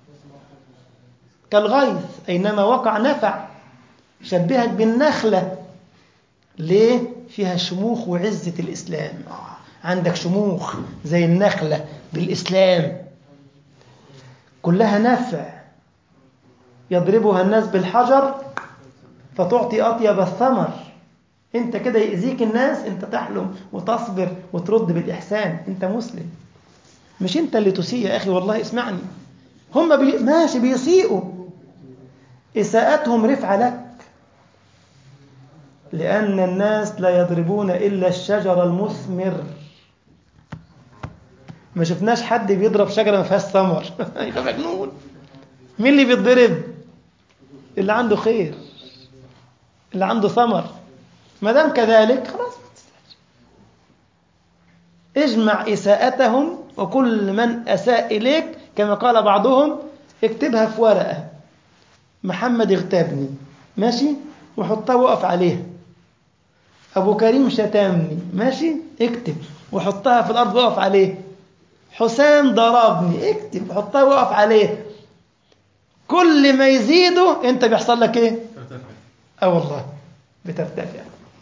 S1: كالغيث أينما وقع نفع. شبهك بالنخلة. ليه؟ فيها شموخ وعزة الإسلام. عندك شموخ زي النخلة بالإسلام، كلها نفع. يضربها الناس بالحجر فتعطي أطيب الثمر. انت كده يأذيك الناس، انت تحلم وتصبر وترد بالإحسان. انت مسلم، مش انت اللي تسيء يا أخي. والله اسمعني، هم ماشي بيسيئوا، إساءتهم رفع لك. لأن الناس لا يضربون إلا الشجر المثمر. ما شفناش حد بيضرب شجرة ما فيهاش ثمر. يبقى مجنون. مين اللي بيتضرب؟ اللي عنده خير، اللي عنده ثمر. ما دام كذلك خلاص، اجمع إساءتهم، وكل من أساء إليك كما قال بعضهم اكتبها في ورقة. محمد اغتابني ماشي، وحطها وقف عليها. أبو كريم شتمني ماشي، اكتب وحطها في الأرض وقف عليه. حسام ضربني، اكتب وحطها وقف عليه. كل ما يزيدوا انت بيحصل لك ايه؟ والله بترتفع.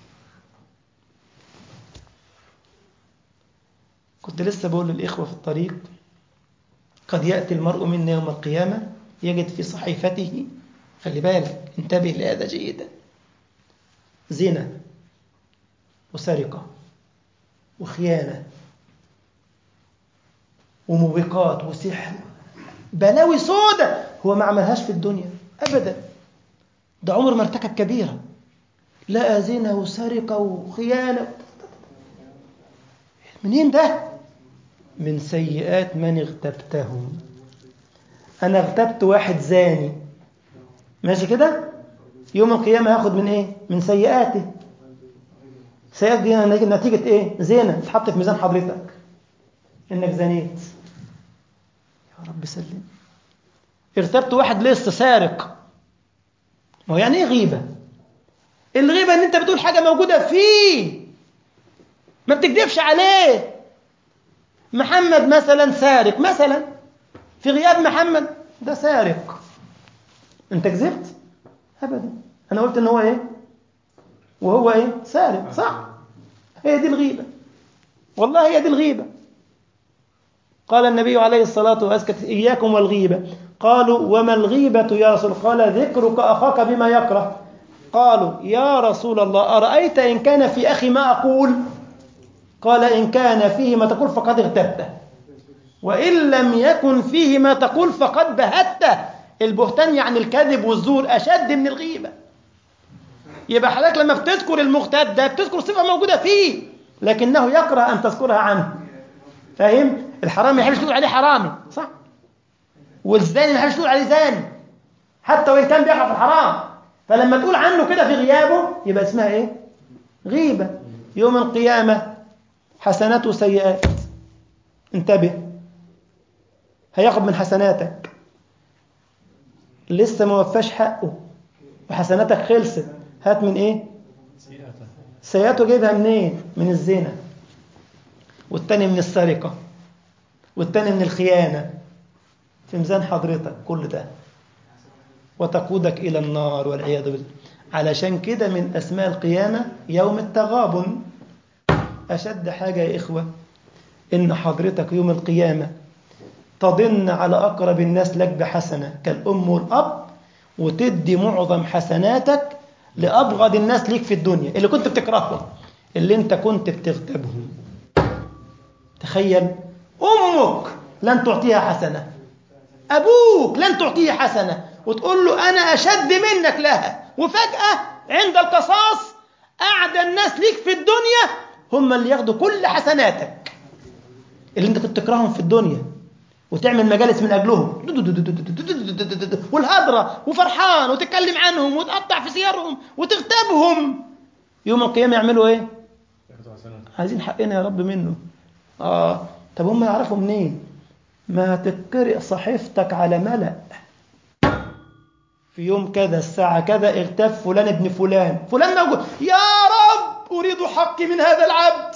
S1: كنت لسه بقول للإخوة في الطريق، قد يأتي المرء منا يوم القيامة يجد في صحيفته، خلي بالك انتبه لهذا جيدا، زنا وسرقة وخيانة وموبقات وسحر، بلاوي سودة هو ما عملهاش في الدنيا أبدا. ده عمر ما ارتكب كبيرة، لا زنا وسرقة وخيانة. منين ده؟ من سيئات من اغتبتهم. أنا اغتبت واحد زاني ماشي كده، يوم القيامة هاخد من إيه؟ من سيئاته. سيئات دي نتيجة إيه؟ زنا، تحط في ميزان حضرتك إنك زنيت. يا رب سلم. اغتبت واحد لسه سارق. ما هو يعني إيه غيبة؟ الغيبة إن أنت بتقول حاجة موجودة فيه ما بتكذبش عليه. محمد مثلا سارق مثلا، في غياب محمد ده سارق، أنت كذبت؟ أبدا. أنا قلت إن هو إيه وهو إيه؟ سارق، صح؟ هي دي الغيبة، والله هي دي الغيبة. قال النبي عليه الصلاة والسلام إياكم والغيبة. قالوا وما الغيبة يا رسول؟ قال ذكرك أخاك بما يكره. قالوا يا رسول الله أرأيت إن كان في أخي ما أقول؟ قال إن كان فيه ما تقول فقد اغتبته، وإن لم يكن فيه ما تقول فقد بهته. البهتان يعني الكذب والزور أشد من الغيبة. يبقى حضرتك لما بتذكر المغتاب ده بتذكر صفة موجودة فيه لكنه يكره أن تذكرها عنه. فاهم؟ الحرامي ما يحبش تقول عليه حرامي، صح؟ والزاني ما يحبش تقول عليه زاني حتى وإن كان بيقع في الحرام. فلما تقول عنه كده في غيابه يبقى اسمها إيه؟ غيبة. يوم القيامة حسنات وسيئات، انتبه، هياخد من حسناتك لسه ما وفاش حقه وحسناتك خلصت، هات من ايه؟ سيئاته. جايبها منين؟ من الزنا، والتاني من السرقة، والتاني من الخيانة. في ميزان حضرتك كل ده وتقودك إلى النار والعياذ بالله. علشان كده من أسماء القيامة يوم التغابن. أشد حاجة يا إخوة إن حضرتك يوم القيامة تضن على أقرب الناس لك بحسنة كالأم والأب، وتدي معظم حسناتك لأبغض الناس ليك في الدنيا اللي كنت بتكرههم، اللي انت كنت بتغتابهم. تخيل، أمك لن تعطيها حسنة، أبوك لن تعطيه حسنة، وتقول له أنا أشد منك لها، وفجأة عند القصاص أعدى الناس ليك في الدنيا هم اللي ياخدوا كل حسناتك اللي انت كنت تكرههم في الدنيا، وتعمل مجالس من أجلهم والهدرة وفرحان وتتكلم عنهم وتقطع في سيارهم وتغتابهم. يوم القيامة يعملوا إيه؟ عايزين حقنا يا رب منه. طب هم يعرفوا منين؟ ما تقرأ صحيفتك على ملأ في يوم كذا الساعة كذا اغتاب فلان ابن فلان، فلان موجود، يا رب أريد حقي من هذا العبد.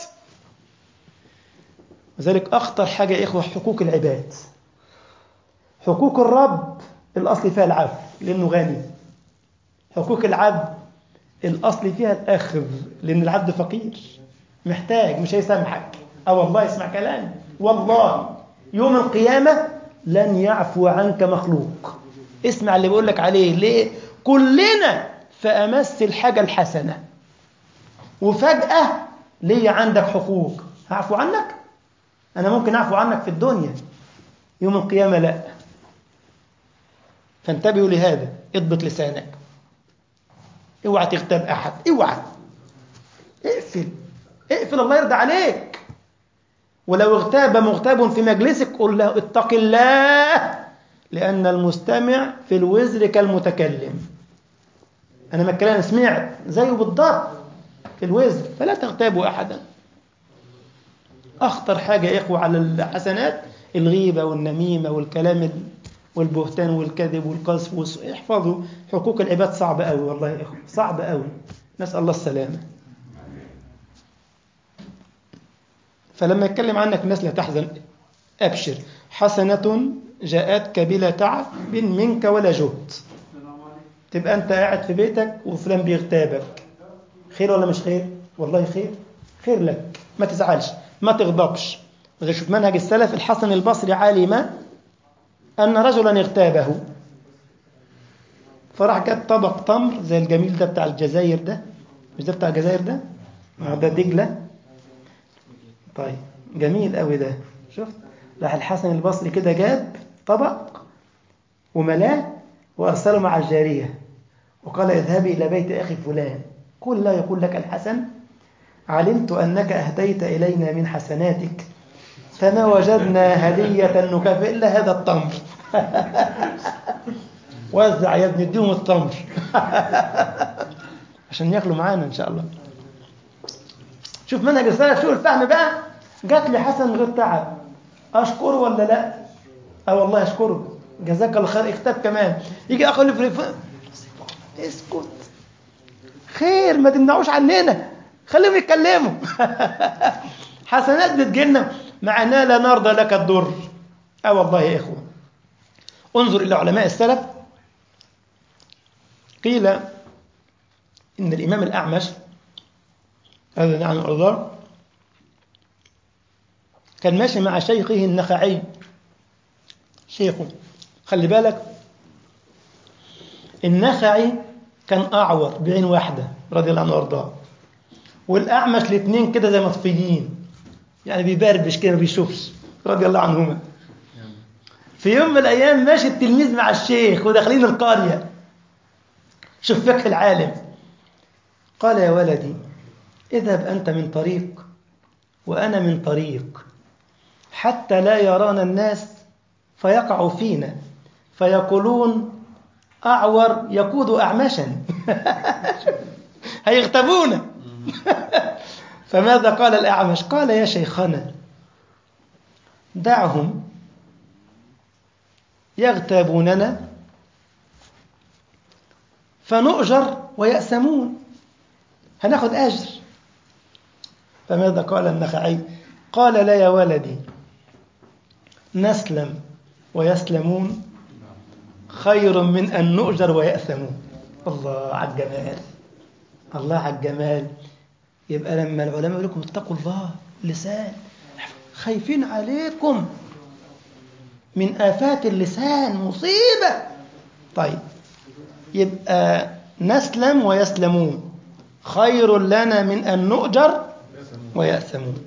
S1: وذلك أخطر حاجة يا إخوة حقوق العباد. حقوق الرب الأصل فيها العفو لأنه غني. حقوق العبد الأصل فيها الأخذ لأن العبد فقير محتاج، مش هيسامحك. والله اسمع كلامي، والله يوم القيامة لن يعفو عنك مخلوق. اسمع اللي بقول لك عليه. ليه؟ كلنا فأمس الحاجة الحسنة، وفجأة ليه عندك حقوق، هعفو عنك؟ أنا ممكن أعفو عنك في الدنيا، يوم القيامة لا. فانتبهوا لهذا، اضبط لسانك، اوعى تغتاب أحد، اوعى، اقفل الله يرضى عليك. ولو اغتاب مغتاب في مجلسك قل له اتق الله، لأن المستمع في الوزر كالمتكلم. أنا ما الكلام سمعت زيه بالضبط في الوزر، فلا تغتابوا أحدا. أخطر حاجة يا إخوة على الحسنات الغيبة والنميمة والكلام والبهتان والكذب والقذف. احفظوا حقوق العباد، صعب قوي والله يا إخوة، صعب قوي، نسأل الله السلامة. فلما يتكلم عنك الناس لا تحزن، أبشر، حسنة جاءتك بلا تعب منك ولا جهد. تبقى أنت قاعد في بيتك وفلان بيغتابك، خير ولا مش خير؟ والله خير، خير لك، ما تزعلش، ما تغضبش. وإذا شوف منهج السلف، الحسن البصري علم أن رجلا اغتابه، فراح جاب طبق تمر زي الجميل ده بتاع الجزائر ده، مش ده بتاع الجزائر ده؟ ده دجلة، طيب جميل قوي ده. شفت؟ راح الحسن البصري كده جاب طبق وملاه وأرسله مع الجارية وقال اذهبي إلى بيت أخي فلان، قل لا يقول لك الحسن علمت أنك أهديت إلينا من حسناتك فما وجدنا هدية نكافئ إلا هذا التمر. وزع يا ابن اديهم التمر عشان ياكلوا معانا إن شاء الله. شوف منهج السلف، شو الفهم بقى. جات لي حسن غير تعب، أشكره ولا لا؟ والله أشكره، جزاك الله خير، اختب كمان. يجي أخو اللي اسكت، خير، ما تمنعوش عننا، خليهم يتكلموا. حسنات بتجيلنا مع أننا لا نرضى لك الضر. والله يا إخوة، انظر إلى علماء السلف. قيل إن الإمام الأعمش هذا عن الأرضار كان ماشي مع شيخه النخعي، شيخه، خلي بالك، النخعي كان أعور بعين واحدة رضي الله عنه وارضاه، والأعمش الاثنين كده زي مطفيين، يعني بيبربش كده ما بيشوفش رضي الله عنهما. في يوم من الأيام ماشي التلميذ مع الشيخ وداخلين القرية، شوف فقه العالم، قال يا ولدي اذهب أنت من طريق وأنا من طريق، حتى لا يرانا الناس فيقعوا فينا فيقولون أعور يقود أعمشا هيغتابونا. فماذا قال الأعمش؟ قال يا شيخنا دعهم يغتابوننا فنؤجر ويأسمون، هناخد أجر. فماذا قال النخعي؟ قال لا يا ولدي، نسلم ويسلمون خير من أن نؤجر ويأثمون. الله على الجمال، الله على الجمال. يبقى لما العلماء يقول لكم اتقوا الله، لسان، خايفين عليكم من آفات اللسان، مصيبة. طيب يبقى نسلم ويسلمون خير لنا من أن نؤجر ويأثمون.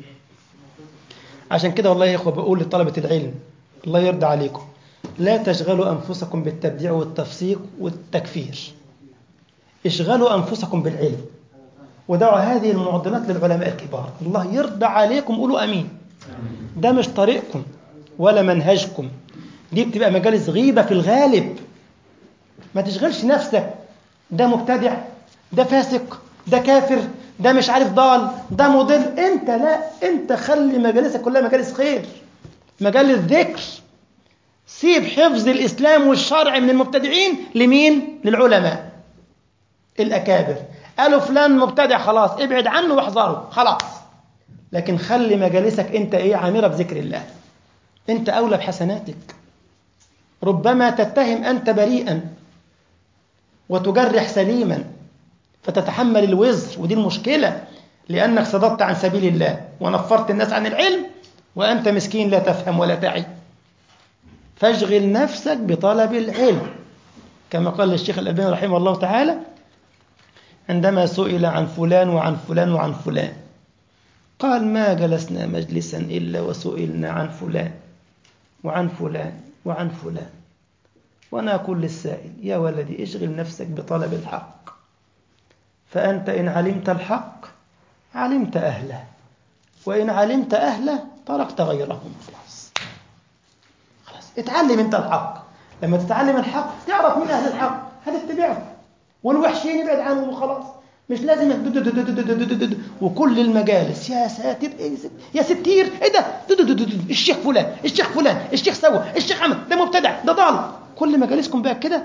S1: عشان كده والله يا إخوة بقول لطلبة العلم الله يرضى عليكم، لا تشغلوا أنفسكم بالتبديع والتفسيق والتكفير، اشغلوا أنفسكم بالعلم ودعوا هذه المعضلات للعلماء الكبار. الله يرضى عليكم، قولوا أمين. ده مش طريقكم ولا منهجكم، دي بتبقى مجالس غيبة في الغالب. ما تشغلش نفسك ده مبتدع، ده فاسق، ده كافر، ده مش عارف ضال، ده مضل. انت لا، انت خلي مجالسك كلها مجالس خير، مجالس ذكر. سيب حفظ الإسلام والشرع من المبتدعين لمين؟ للعلماء الأكابر. قالوا فلان مبتدع، خلاص ابعد عنه واحذره، خلاص. لكن خلي مجالسك انت عامرة بذكر الله، انت أولى بحسناتك. ربما تتهم أنت بريئا وتجرح سليما فتتحمل الوزر، ودي المشكلة، لأنك صددت عن سبيل الله ونفرت الناس عن العلم وأنت مسكين لا تفهم ولا تعي. فاشغل نفسك بطلب العلم، كما قال الشيخ الألباني رحمه الله تعالى عندما سئل عن فلان وعن فلان وعن فلان، قال ما جلسنا مجلسا إلا وسئلنا عن فلان وعن فلان وعن فلان. وأنا أقول للسائل يا ولدي اشغل نفسك بطلب الحق، فأنت إن علمت الحق علمت أهله، وإن علمت أهله تركت غيرهم. خلاص اتعلم أنت الحق، لما تتعلم الحق تعرف من أهل الحق هتتبعه، والوحشين ابعد عنهم وخلاص. مش لازم وكل المجالس يا ساتر يا ستير ايه ده الشيخ فلان الشيخ فلان الشيخ سوى الشيخ عمل ده مبتدع ده ضال. كل مجالسكم بقى كده،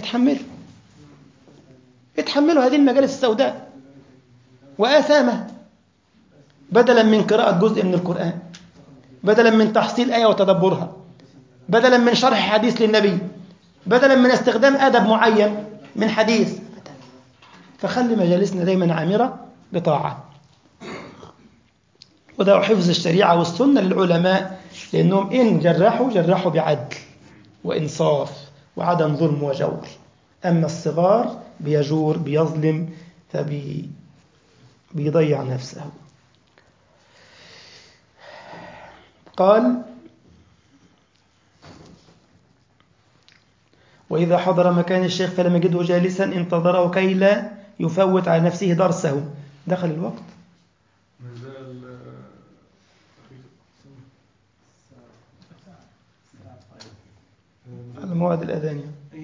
S1: اتحملوا هذه المجالس السوداء وآثامها، بدلا من قراءة جزء من القرآن، بدلا من تحصيل آية وتدبرها، بدلا من شرح حديث للنبي، بدلا من استخدام أدب معين من حديث. فخلي مجالسنا دايما عامرة بطاعة، وده حفظ الشريعة والسنة للعلماء، لأنهم إن جرحوا بعدل وإنصاف وعدم ظلم وجور. أما الصغار بيجور بيظلم بيضيع نفسه. قال وإذا حضر مكان الشيخ فلم يجده جالسا انتظره كي لا يفوت على نفسه درسه. دخل الوقت على موعد الأذان.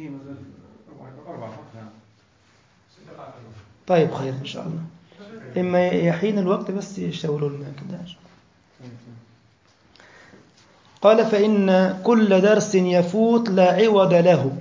S1: طيب خير إن شاء الله، إما يحين الوقت بس يشاوروا لنا كده. قال فإن كل درس يفوت لا عوض له.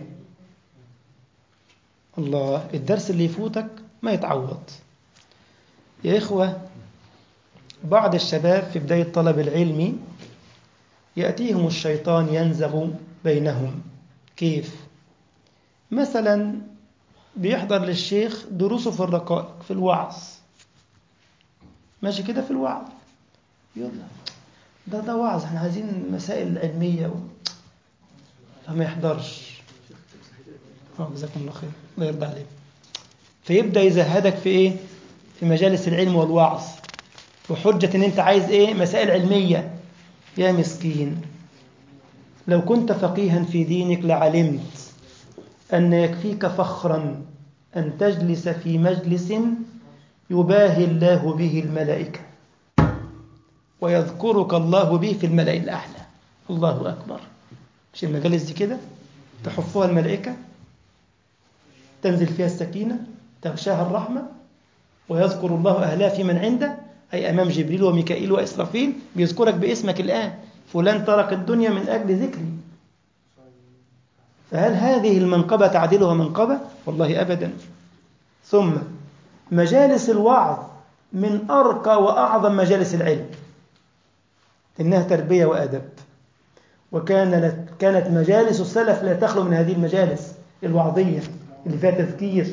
S1: الله، الدرس اللي يفوتك ما يتعوض. يا إخوة، بعض الشباب في بداية طلب العلم يأتيهم الشيطان ينزغ بينهم. كيف؟ مثلا بيحضر للشيخ دروسه في الرقائق في الوعظ، ماشي كده في الوعظ، يلا ده وعظ، احنا عايزين مسائل علمية فما يحضرش. جزاكم الله خير، الله يرضى عليك. فيبدأ يزهدك في إيه؟ في مجالس العلم والوعظ، وحجة إن أنت عايز إيه؟ مسائل علمية. يا مسكين، لو كنت فقيها في دينك لعلمت أن يكفيك فخرا أن تجلس في مجلس يباهي الله به الملائكة ويذكرك الله به في الملأ الأعلى. الله أكبر. مش المجالس دي كده تحفها الملائكة، تنزل فيها السكينة، تغشاها الرحمة، ويذكر الله أهلها في من عنده، أي أمام جبريل وميكائيل وإسرافيل، بيذكرك باسمك الآن، فلان ترك الدنيا من أجل ذكري. فهل هذه المنقبة تعدلها منقبة؟ والله أبدا. ثم مجالس الوعظ من أرقى وأعظم مجالس العلم، إنها تربية وأدب. كانت مجالس السلف لا تخلو من هذه المجالس الوعظية اللي فيها تذكير،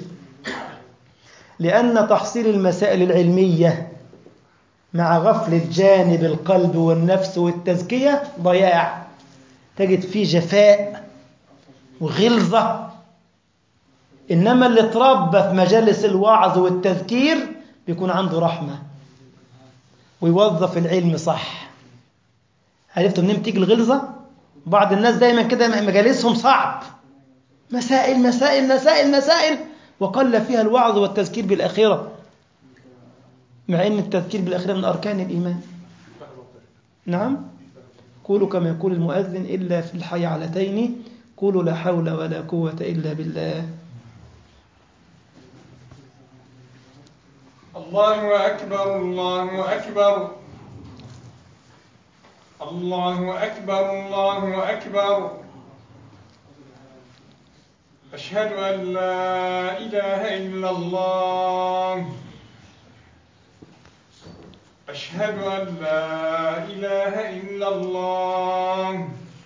S1: لأن تحصيل المسائل العلمية مع غفلة جانب القلب والنفس والتزكية ضياع. تجد فيه جفاء وغلظة. إنما اللي تربى في مجالس الوعظ والتذكير بيكون عنده رحمة ويوظف العلم صح. عرفتوا منين بتيجي الغلظة؟ بعض الناس دايما كده مجالسهم صعب، مسائل مسائل مسائل مسائل، وقل فيها الوعظ والتذكير بالآخرة، مع أن التذكير بالآخرة من أركان الإيمان. نعم، قولوا كما يقول المؤذن إلا في الحيعلتين، قولوا لا حول ولا قوة إلا بالله.
S2: الله أكبر الله أكبر الله أكبر الله أكبر. أشهد أن لا إله إلا الله. أشهد أن لا إله إلا الله.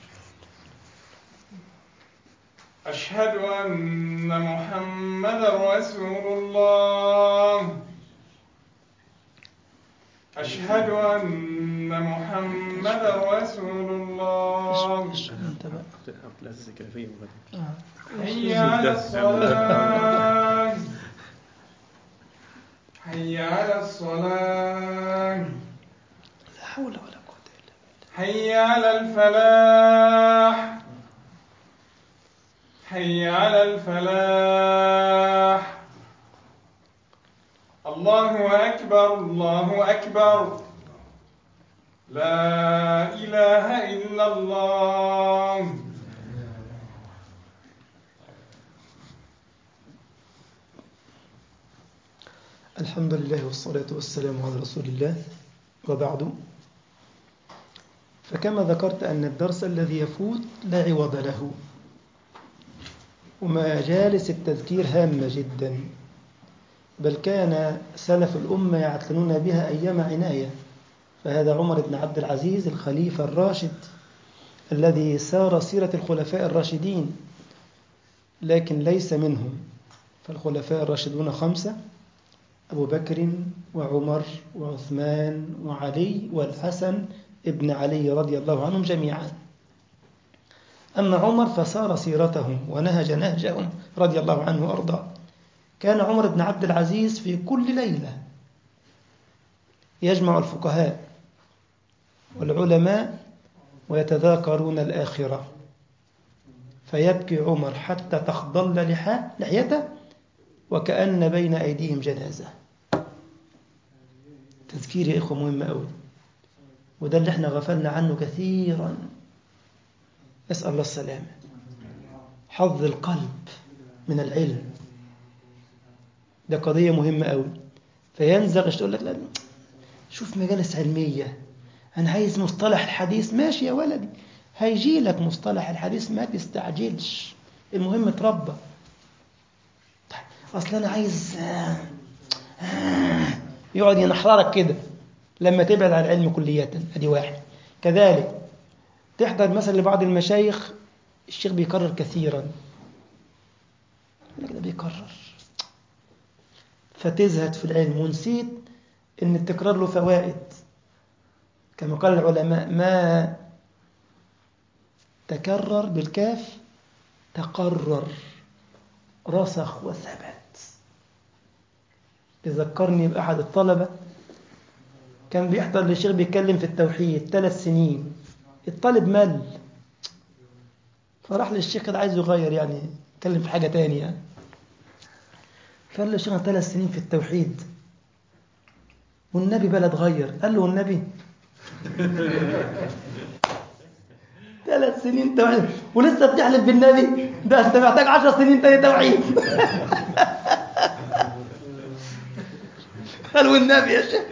S2: أشهد أن محمدا رسول الله. أشهد أن محمدا رسول الله. حي على الصلاة. حي على الصلاة.
S1: لا حول ولا قوة إلا بالله.
S2: حي على الفلاح. حي على الفلاح. الله أكبر الله أكبر. لا إله إلا الله.
S1: الحمد لله والصلاة والسلام على رسول الله، وبعد. فكما ذكرت أن الدرس الذي يفوت لا عوض له، ومجالس التذكير هامة جدا، بل كان سلف الأمة يعتنون بها أيام عناية. فهذا عمر بن عبد العزيز الخليفة الراشد الذي سار سيرة الخلفاء الراشدين، لكن ليس منهم. فالخلفاء الراشدون 5: أبو بكر وعمر وعثمان وعلي والحسن ابن علي رضي الله عنهم جميعا. أما عمر فسار سيرتهم ونهج نهجهم رضي الله عنه وأرضاه. كان عمر بن عبد العزيز في كل ليلة يجمع الفقهاء والعلماء ويتذاكرون الآخرة، فيبكي عمر حتى تخضل لحيته وكأن بين أيديهم جنازة. تذكير يا إخوة مهم أوي، وده اللي احنا غفلنا عنه كثيرا. نسأل الله السلامة. حظ القلب من العلم ده قضية مهمة أوي. فينزغش تقول لك لا شوف مجالس علمية، أنا عايز مصطلح الحديث. ماشي يا ولدي، هيجي لك مصطلح الحديث، ما تستعجلش، المهم تربى. أصلا أنا عايز يقعد ينحررك كده لما تبعد عن العلم كلية. أدي واحد. كذلك تحضر مثلا لبعض المشايخ، الشيخ بيكرر كثيرا، ده بيكرر، فتزهد في العلم ونسيت إن التكرار له فوائد. كما قال العلماء: ما تكرر بالكاف تقرر، رسخ وثبت. يذكرني بأحد الطلبة كان بيحضر للشيخ بيتكلم في التوحيد 3 سنين. الطالب مل، فراح للشيخ كده عايز يغير يعني يتكلم في حاجة تانية يعني. فقال له الشيخ 3 سنين في التوحيد والنبي بلد غير. قال له والنبي 3 سنين توحيد ولسه بتحلف بالنبي؟ ده انت محتاج 10 سنين تاني توحيد. قال والنبي يا شيخ.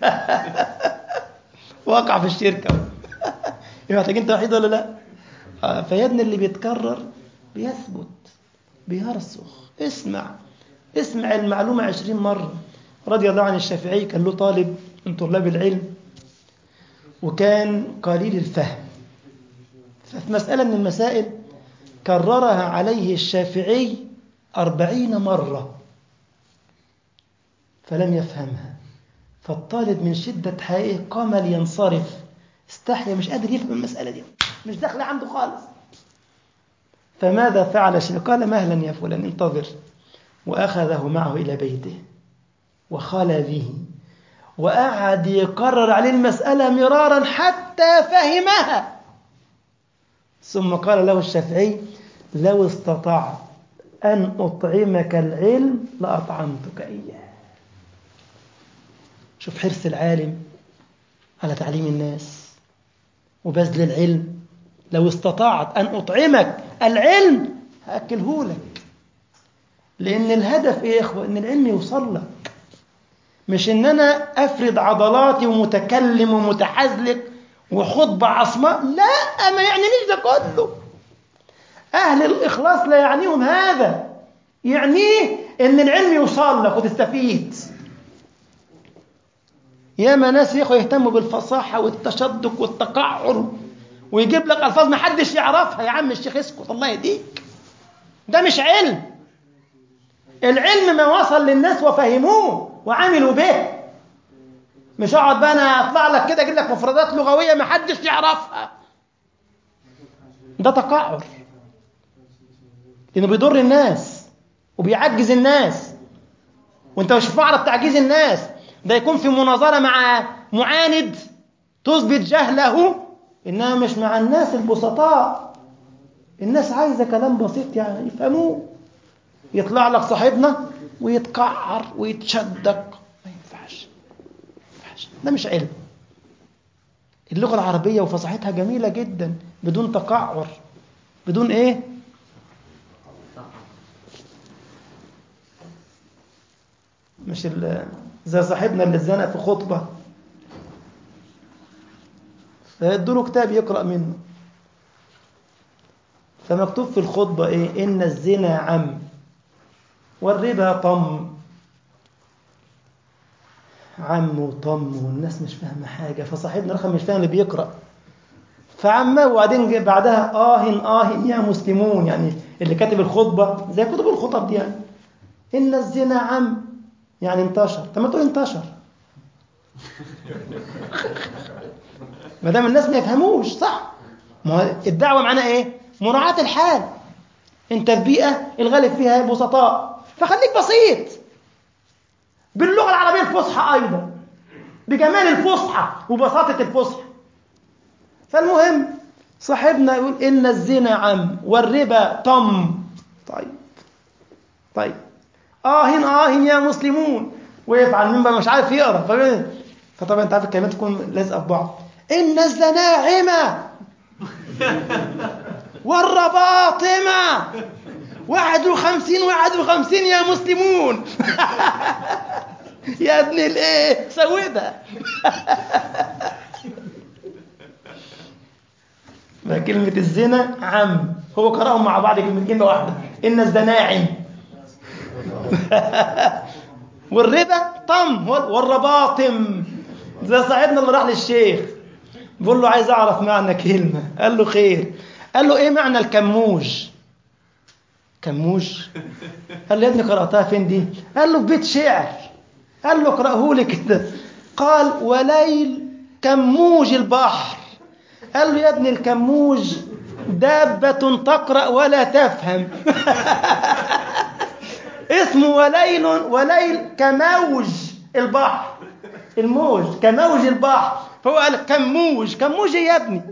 S1: وقع في الشركة. يبقى محتاجين توحيد ولا لا؟ فيا ابني اللي بيتكرر بيثبت بيرسخ. اسمع المعلومة 20 مرة. رضي الله عن الشافعي، كان له طالب من طلاب العلم وكان قليل الفهم، ففي مسألة من المسائل كررها عليه الشافعي 40 مرة فلم يفهمها. فالطالب من شدة حائه قام لينصرف، استحيا، مش قادر يفهم المسألة دي، مش داخلة عنده خالص. فماذا فعل الشيخ؟ قال مهلا يا فلان انتظر، وأخذه معه إلى بيته وخلى به وقعد يكرر عليه المسألة مرارا حتى فهمها. ثم قال له الشافعي لو استطعت أن أطعمك العلم لأطعمتك إياه. شوف حرص العالم على تعليم الناس وبذل العلم. لو استطعت أن أطعمك العلم هأكلهولك. لأن الهدف إيه يا إخوة؟ إن العلم يوصل لك، مش إن أنا أفرد عضلاتي ومتكلم ومتحزلق وخطبة عصماء. لا، ما يعنينيش ده كله. أهل الإخلاص لا يعنيهم هذا، يعنيه إن العلم يوصل لك وتستفيد. ياما ناس يا إخوة يهتموا بالفصاحة والتشدق والتقعر ويجيب لك ألفاظ ما حدش يعرفها. يا عم الشيخ اسكت الله يهديك، ده مش علم. العلم ما وصل للناس وفهموه وعملوا به. مش اقعد بقى انا اطلع لك كده اجيب لك مفردات لغويه ما حدش يعرفها، ده تقعر، لانه بيضر الناس وبيعجز الناس. وانت مش في معرض تعجيز الناس، ده يكون في مناظره مع معاند تثبت جهله، انها مش مع الناس البسطاء. الناس عايزه كلام بسيط يعني يفهموه. يطلع لك صاحبنا ويتقعر ويتشدق، ما ينفعش. ده مش علم. اللغة العربية وفصاحتها جميلة جدا بدون تقعر، بدون ايه؟ مش زي صاحبنا اللي اتزنق في خطبة فيدوا له كتاب يقرأ منه، فمكتوب في الخطبة ايه؟ إن الزنا عم والربا طم. عم وطم والناس مش فاهمة حاجة. فصاحبنا رقم مش فاهم اللي بيقرأ، فعمه. وبعدين بعدها آه يا مسلمون، يعني اللي كاتب الخطبة زي كتب الخطب دي يعني. إن الزنا عم يعني انتشر. طب ما تقول انتشر ما دام الناس ما يفهموش صح. ما هو الدعوة معناها ايه؟ مراعاة الحال. انت في بيئة الغالب فيها بسطاء، فخليك بسيط باللغة العربية الفصحى أيضا، بجمال الفصحى وبساطة الفصحى. فالمهم صاحبنا يقول إن الزنا عم والربا طم. طيب آه يا مسلمون، وقف على المنبر مش عارف يقرأ. فطبعا انت عارف الكلمات تكون لازقة في بعض. إن الزناعمة والرباطمة 51 يا مسلمون. يا ابن الايه سودها. ما كلمة الزنا عم، هو قرأهم مع بعض كلمة واحدة، إن الزناعم. والربا طم والرباطم. زي صاحبنا اللي راح للشيخ بيقول له عايز أعرف معنى كلمة. قال له خير. قال له إيه معنى الكموج؟ كموج؟ قال له يا ابني قرأتها فين دي؟ قال له في بيت شعر. قال له اقرأه لي كده. قال وليل كموج البحر. قال له يا ابني الكموج دابة تقرأ ولا تفهم. اسمه وليل كموج البحر، الموج كموج البحر، فهو قال كموج إيه يا ابني؟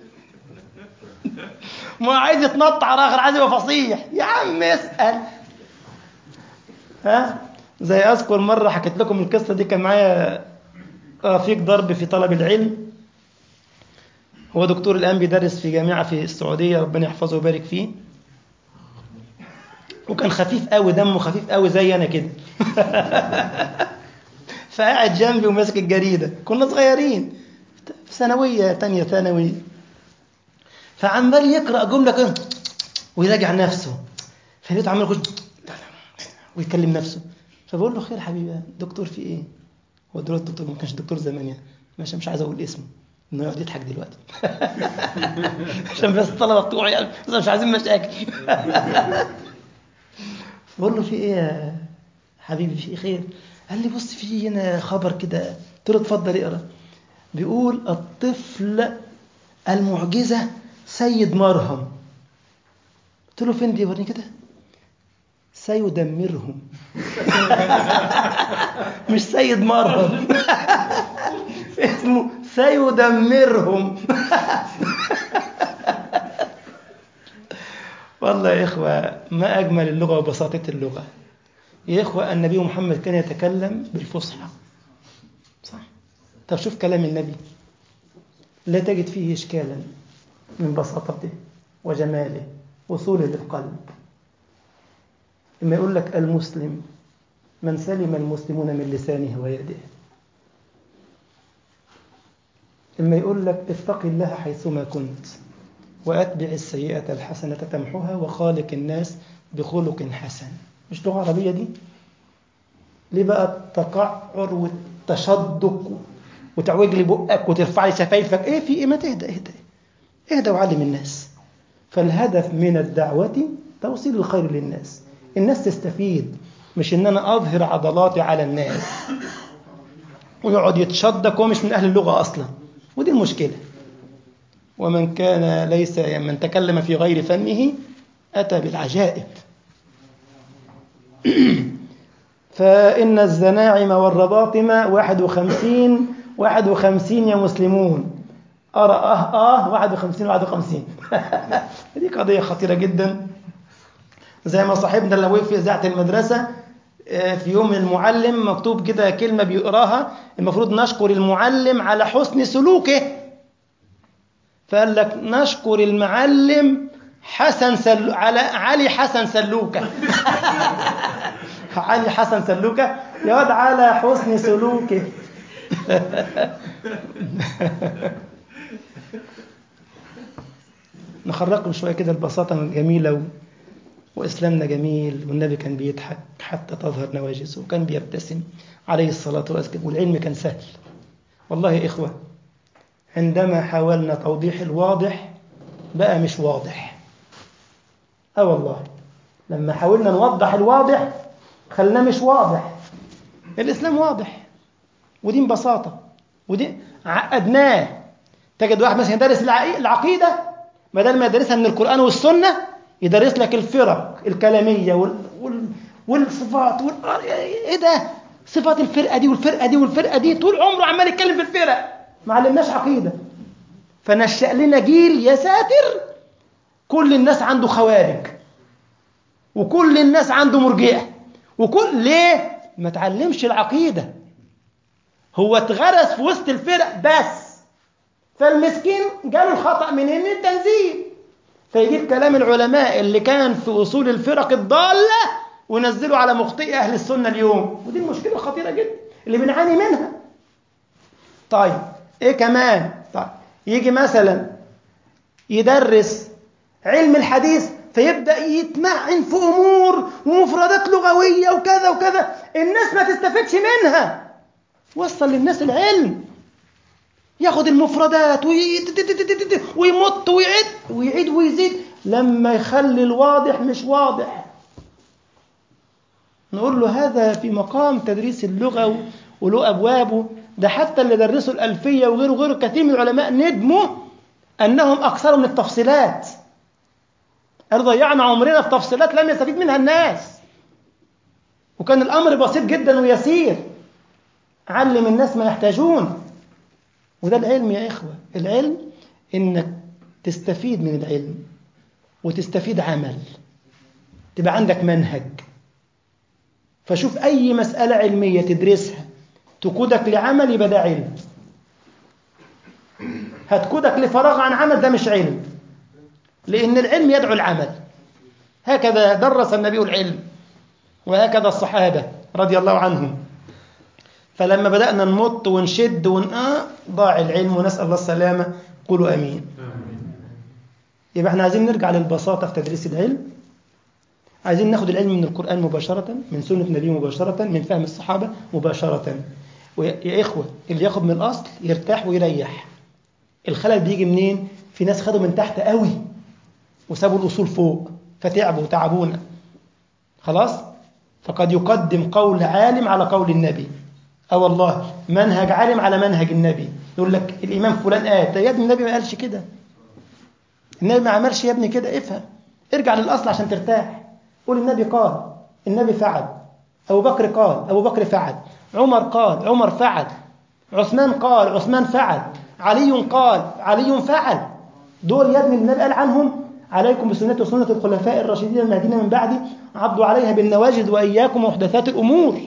S1: ما عايز يتنطع على اخر، عايز يبقى فصيح يا عم اسال. زي اذكر مره حكيت لكم القصه دي، كان معايا رفيق ضرب في طلب العلم، هو دكتور الان بيدرس في جامعه في السعوديه، ربنا يحفظه ويبارك فيه، وكان خفيف قوي، دمه خفيف قوي زي انا كده. فقاعد جنبي وماسك الجريده، كنا صغيرين في ثانويه، تانية ثانوي، فعمال يقرا جمله كده ويراجع نفسه، فلقيته عمال يخش ويكلم نفسه، فبقول له خير حبيبي دكتور في ايه؟ هو دلوقتي الدكتور ما كانش دكتور زمان يعني، مش عايز اقول اسمه انه يقعد يضحك دلوقتي. عشان بس الطلبه بتوعي يعني بس مش عايزين مشاكل. بقول له في ايه يا حبيبي، في خير؟ قال لي بص في هنا خبر كده. قلت له اتفضل اقرا. بيقول الطفل المعجزه سيد مرهم. قلت له فين دي؟ وريني كده. سيدمرهم. مش سيد مرهم. اسمه سيدمرهم. والله يا إخوة ما أجمل اللغة وبساطة اللغة يا إخوة. النبي محمد كان يتكلم بالفصحى، صح؟ طب شوف كلام النبي لا تجد فيه إشكالا من بساطته وجماله وصوله للقلب. لما يقول لك المسلم من سلم المسلمون من لسانه ويده، لما يقول لك اتق الله حيثما كنت وأتبع السيئة الحسنة تمحها وخالق الناس بخلق حسن، مش لغة عربية دي؟ ليه بقى التقعر والتشدق وتعوج لي بقك وترفع لي شفايفك؟ ايه في ايه؟ ما اهدى وعلم الناس. فالهدف من الدعوة توصيل الخير للناس، الناس تستفيد، مش ان انا اظهر عضلاتي على الناس ويقعد يتشدق ومش من اهل اللغة اصلا، ودي المشكلة. ومن كان ليس من تكلم في غير فمه أتى بالعجائب. فإن الزناعم والرباطم 51 يا مسلمون. أرى 51. دي قضية خطيرة جدا. زي ما صاحبنا اللي وقف في إذاعة المدرسة في يوم المعلم مكتوب كده كلمة بيقراها، المفروض نشكر المعلم على حسن سلوكه، فقال لك نشكر المعلم على علي حسن سلوكة. علي حسن سلوكة يقعد على حسن سلوكه. نخرجكم شوية كده البساطة جميلة وإسلامنا جميل، والنبي كان بيضحك حتى تظهر نواجسه، وكان بيبتسم عليه الصلاة والسلام، والعلم كان سهل. والله يا إخوة عندما حاولنا توضيح الواضح بقى مش واضح. والله لما حاولنا نوضح الواضح خلنا مش واضح. الإسلام واضح ودين بساطة، ودين عقدناه. تجد واحد مثلا يدرس العقيدة بدل ما يدرسها من القرآن والسنة يدرس لك الفرق الكلامية والصفات ايه ده؟ صفات الفرقة دي والفرقة دي والفرقة دي، طول عمره عمال يتكلم في الفرق، ما علمناش عقيدة. فنشأ لنا جيل يا ساتر كل الناس عنده خوارج وكل الناس عنده مرجئة ليه؟ ما تعلمش العقيدة، هو اتغرس في وسط الفرق بس. فالمسكين جاله الخطأ منين؟ من التنزيل، فيجيب كلام العلماء اللي كان في أصول الفرق الضالة ونزله على مخطئ أهل السنة اليوم، ودي المشكلة الخطيرة جدا اللي بنعاني منها. طيب إيه كمان؟ طيب يجي مثلا يدرس علم الحديث فيبدأ يتمعن في أمور ومفردات لغوية وكذا وكذا، الناس ما تستفدش منها. وصل للناس العلم، ياخد المفردات ويمط ويعيد ويزيد لما يخلي الواضح مش واضح. نقول له هذا في مقام تدريس اللغة وله أبوابه. ده حتى اللي درسوا الألفية وغيره كثير من العلماء ندموا أنهم أكثروا من التفصيلات، قالوا ضيعنا عمرنا في تفصيلات لم يستفيد منها الناس. وكان الأمر بسيط جدا ويسير. علم الناس ما يحتاجون. وده العلم يا إخوة. العلم إنك تستفيد من العلم وتستفيد عمل، تبقى عندك منهج. فشوف أي مسألة علمية تدرسها تقودك لعمل، يبقى ده علم. هتقودك لفراغ عن عمل، ده مش علم، لأن العلم يدعو العمل. هكذا درس النبي العلم، وهكذا الصحابة رضي الله عنهم. فلما بدأنا نمط ونشد ضاع العلم، ونسأل الله السلامة. قولوا أمين. يبقى احنا عايزين نرجع للبساطة في تدريس العلم. عايزين ناخد العلم من القرآن مباشرة، من سنة النبي مباشرة، من فهم الصحابة مباشرة. ويا إخوة، اللي ياخد من الأصل يرتاح ويريح. الخلل بيجي منين؟ في ناس خدوا من تحت قوي وسابوا الأصول فوق، فتعبوا وتعبونا. خلاص؟ فقد يقدم قول عالم على قول النبي. والله منهج عالم على منهج النبي. يقول لك الإمام فلان قال، يا ابني النبي ما قالش كده، النبي ما عملش يا ابني كده. افهم، ارجع للأصل عشان ترتاح. قول النبي قال، النبي فعل. أبو بكر قال، أبو بكر فعل. عمر قال، عمر فعل. عثمان قال، عثمان فعل. علي قال، علي فعل. دول يا ابني النبي قال عنهم: عليكم بسنتي وسنة الخلفاء الراشدين المهديين من بعدي، عضوا عليها بالنواجذ وإياكم ومحدثات الأمور.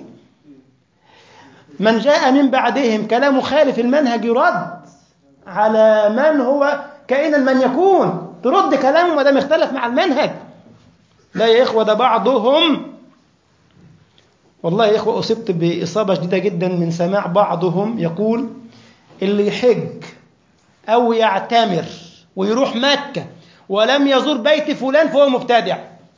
S1: من جاء من بعدهم كلام خالف المنهج يرد على من هو كائنا من يكون. ترد كلامه ما دام اختلف مع المنهج. لا يا إخوة، ده بعضهم، والله يا إخوة أصبت بإصابة شديدة جدا من سماع بعضهم يقول: اللي يحج أو يعتمر ويروح مكة ولم يزور بيت فلان فهو مبتدع.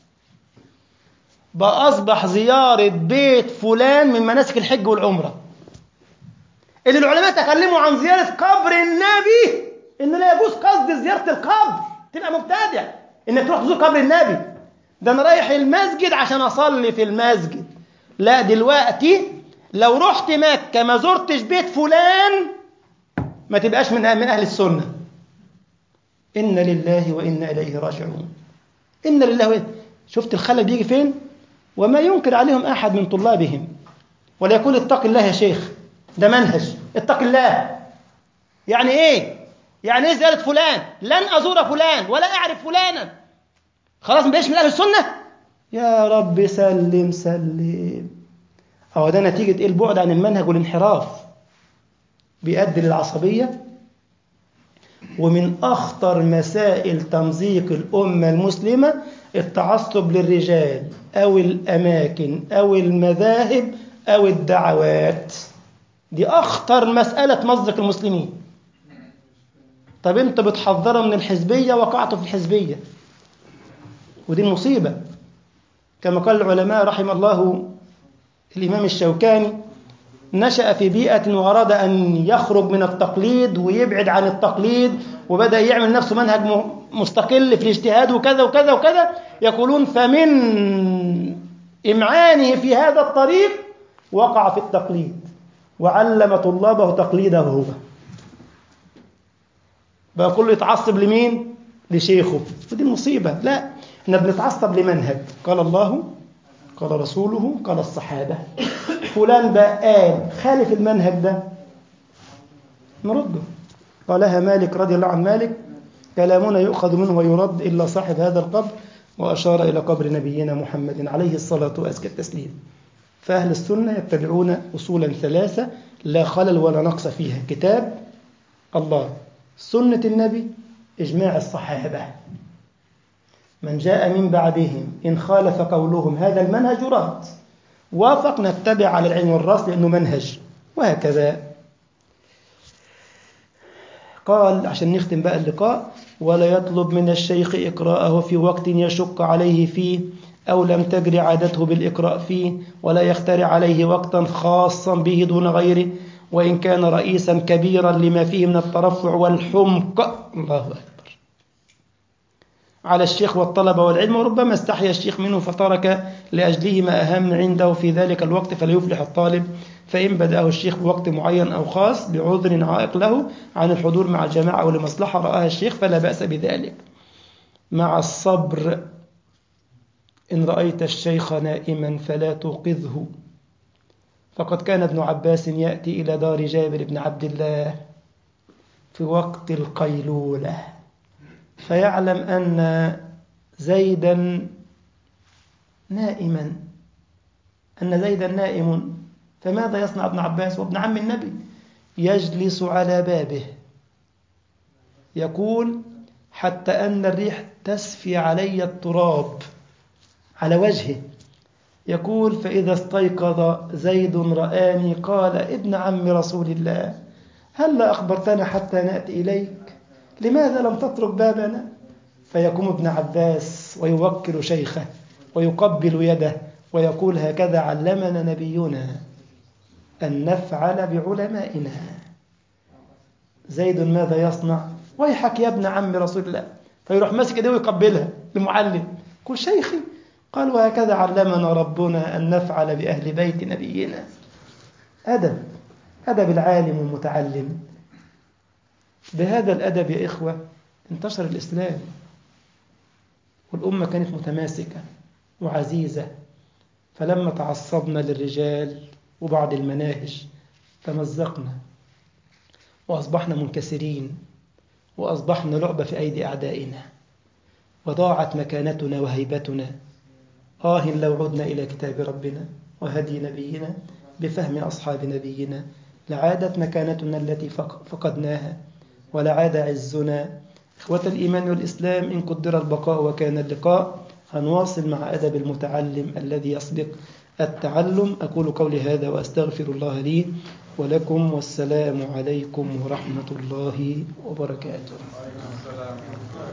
S1: بأصبح زيارة بيت فلان من مناسك الحج والعمرة. اللي العلماء تكلموا عن زيارة قبر النبي إن لا يجوز قصد زيارة القبر، تبقى مبتدع إنك تروح تزور قبر النبي. ده أنا رايح المسجد عشان أصلي في المسجد. لا، دلوقتي لو رحت مكة ما زرتش بيت فلان ما تبقاش من أهل السنة. إن لله وإنا إليه راجعون. إن لله وإنا. شفت الخلل بيجي فين؟ وما ينكر عليهم أحد من طلابهم ولا يقول: اتق الله يا شيخ، ده منهج. اتق الله يعني إيه؟ يعني إيه زيارة فلان؟ لن أزور فلان ولا أعرف فلانا، خلاص ما بقاش من أهل السنة. يا رب سلم سلم. أو ده نتيجة البعد عن المنهج والانحراف، بيؤدي للعصبية. ومن أخطر مسائل تمزيق الأمة المسلمة التعصب للرجال أو الأماكن أو المذاهب أو الدعوات. دي أخطر مسألة تمزق المسلمين. طب أنت بتحذروا من الحزبية، وقعتوا في الحزبية، ودي المصيبة. كما قال العلماء رحم الله الإمام الشوكاني: نشأ في بيئة وأراد أن يخرج من التقليد ويبعد عن التقليد، وبدأ يعمل نفسه منهج مستقل في الاجتهاد وكذا وكذا وكذا. يقولون: فمن إمعانه في هذا الطريق وقع في التقليد وعلم طلابه تقليده هو. بقى كله يتعصب لمين؟ لشيخه. ودي المصيبة. لا، احنا بنتعصب لمنهج قال الله قال رسوله قال الصحابة. فلان بقى قال خالف المنهج ده نرده. قالها مالك رضي الله عن مالك: كلامنا يؤخذ منه ويرد إلا صاحب هذا القبر. وأشار إلى قبر نبينا محمد عليه الصلاة وأزكى التسليم. فأهل السنة يتبعون أصولا ثلاثة لا خلل ولا نقص فيها: كتاب الله، سنة النبي، إجماع الصحابة. من جاء من بعدهم إن خالف قولهم هذا المنهج يرد، وافق نتبع على العين والرأس لأنه منهج. وهكذا قال عشان نختم بقى اللقاء: ولا يطلب من الشيخ إقراءه في وقت يشق عليه فيه أو لم تجري عادته بالإقراء فيه، ولا يخترع عليه وقتا خاصا به دون غيره، وإن كان رئيسا كبيرا لما فيه من الترفع والحمق. الله أكبر على الشيخ والطلبة والعلم. وربما استحيا الشيخ منه فترك لأجله ما أهم عنده في ذلك الوقت، فلا يفلح الطالب. فإن بدأه الشيخ بوقت معين أو خاص بعذر عائق له عن الحضور مع الجماعة أو لمصلحة رآها الشيخ فلا بأس بذلك، مع الصبر إن رأيت الشيخ نائما فلا توقظه، فقد كان ابن عباس يأتي إلى دار جابر بن عبد الله في وقت القيلولة فيعلم أن زيدا نائما، أن زيدا نائم، فماذا يصنع ابن عباس وابن عم النبي؟ يجلس على بابه، يقول حتى أن الريح تسفي علي التراب على وجهه، يقول فإذا استيقظ زيد رآني قال ابن عم رسول الله هل أخبرتنا حتى نأتي إليك؟ لماذا لم تترك بابنا؟ فيقوم ابن عباس ويوكل شيخه ويقبل يده ويقول هكذا علمنا نبينا أن نفعل بعلمائنا. زيد ماذا يصنع؟ ويحك يا ابن عم رسول الله، فيروح ماسك يده ويقبلها المعلم، قل شيخي، قال وهكذا علمنا ربنا أن نفعل بأهل بيت نبينا. أدب العالم والمتعلم. بهذا الأدب يا إخوة انتشر الإسلام، والأمة كانت متماسكة وعزيزة، فلما تعصبنا للرجال وبعض المناهج تمزقنا وأصبحنا منكسرين، وأصبحنا لعبة في أيدي أعدائنا، وضاعت مكانتنا وهيبتنا. لو عدنا إلى كتاب ربنا وهدي نبينا بفهم أصحاب نبينا لعادت مكانتنا التي فقدناها ولعاد عزنا. إخوة الإيمان والإسلام، إن قدر البقاء وكان اللقاء هنواصل مع أدب المتعلم الذي يسبق التعلم. أقول قولي هذا وأستغفر الله لي ولكم، والسلام عليكم ورحمة الله وبركاته.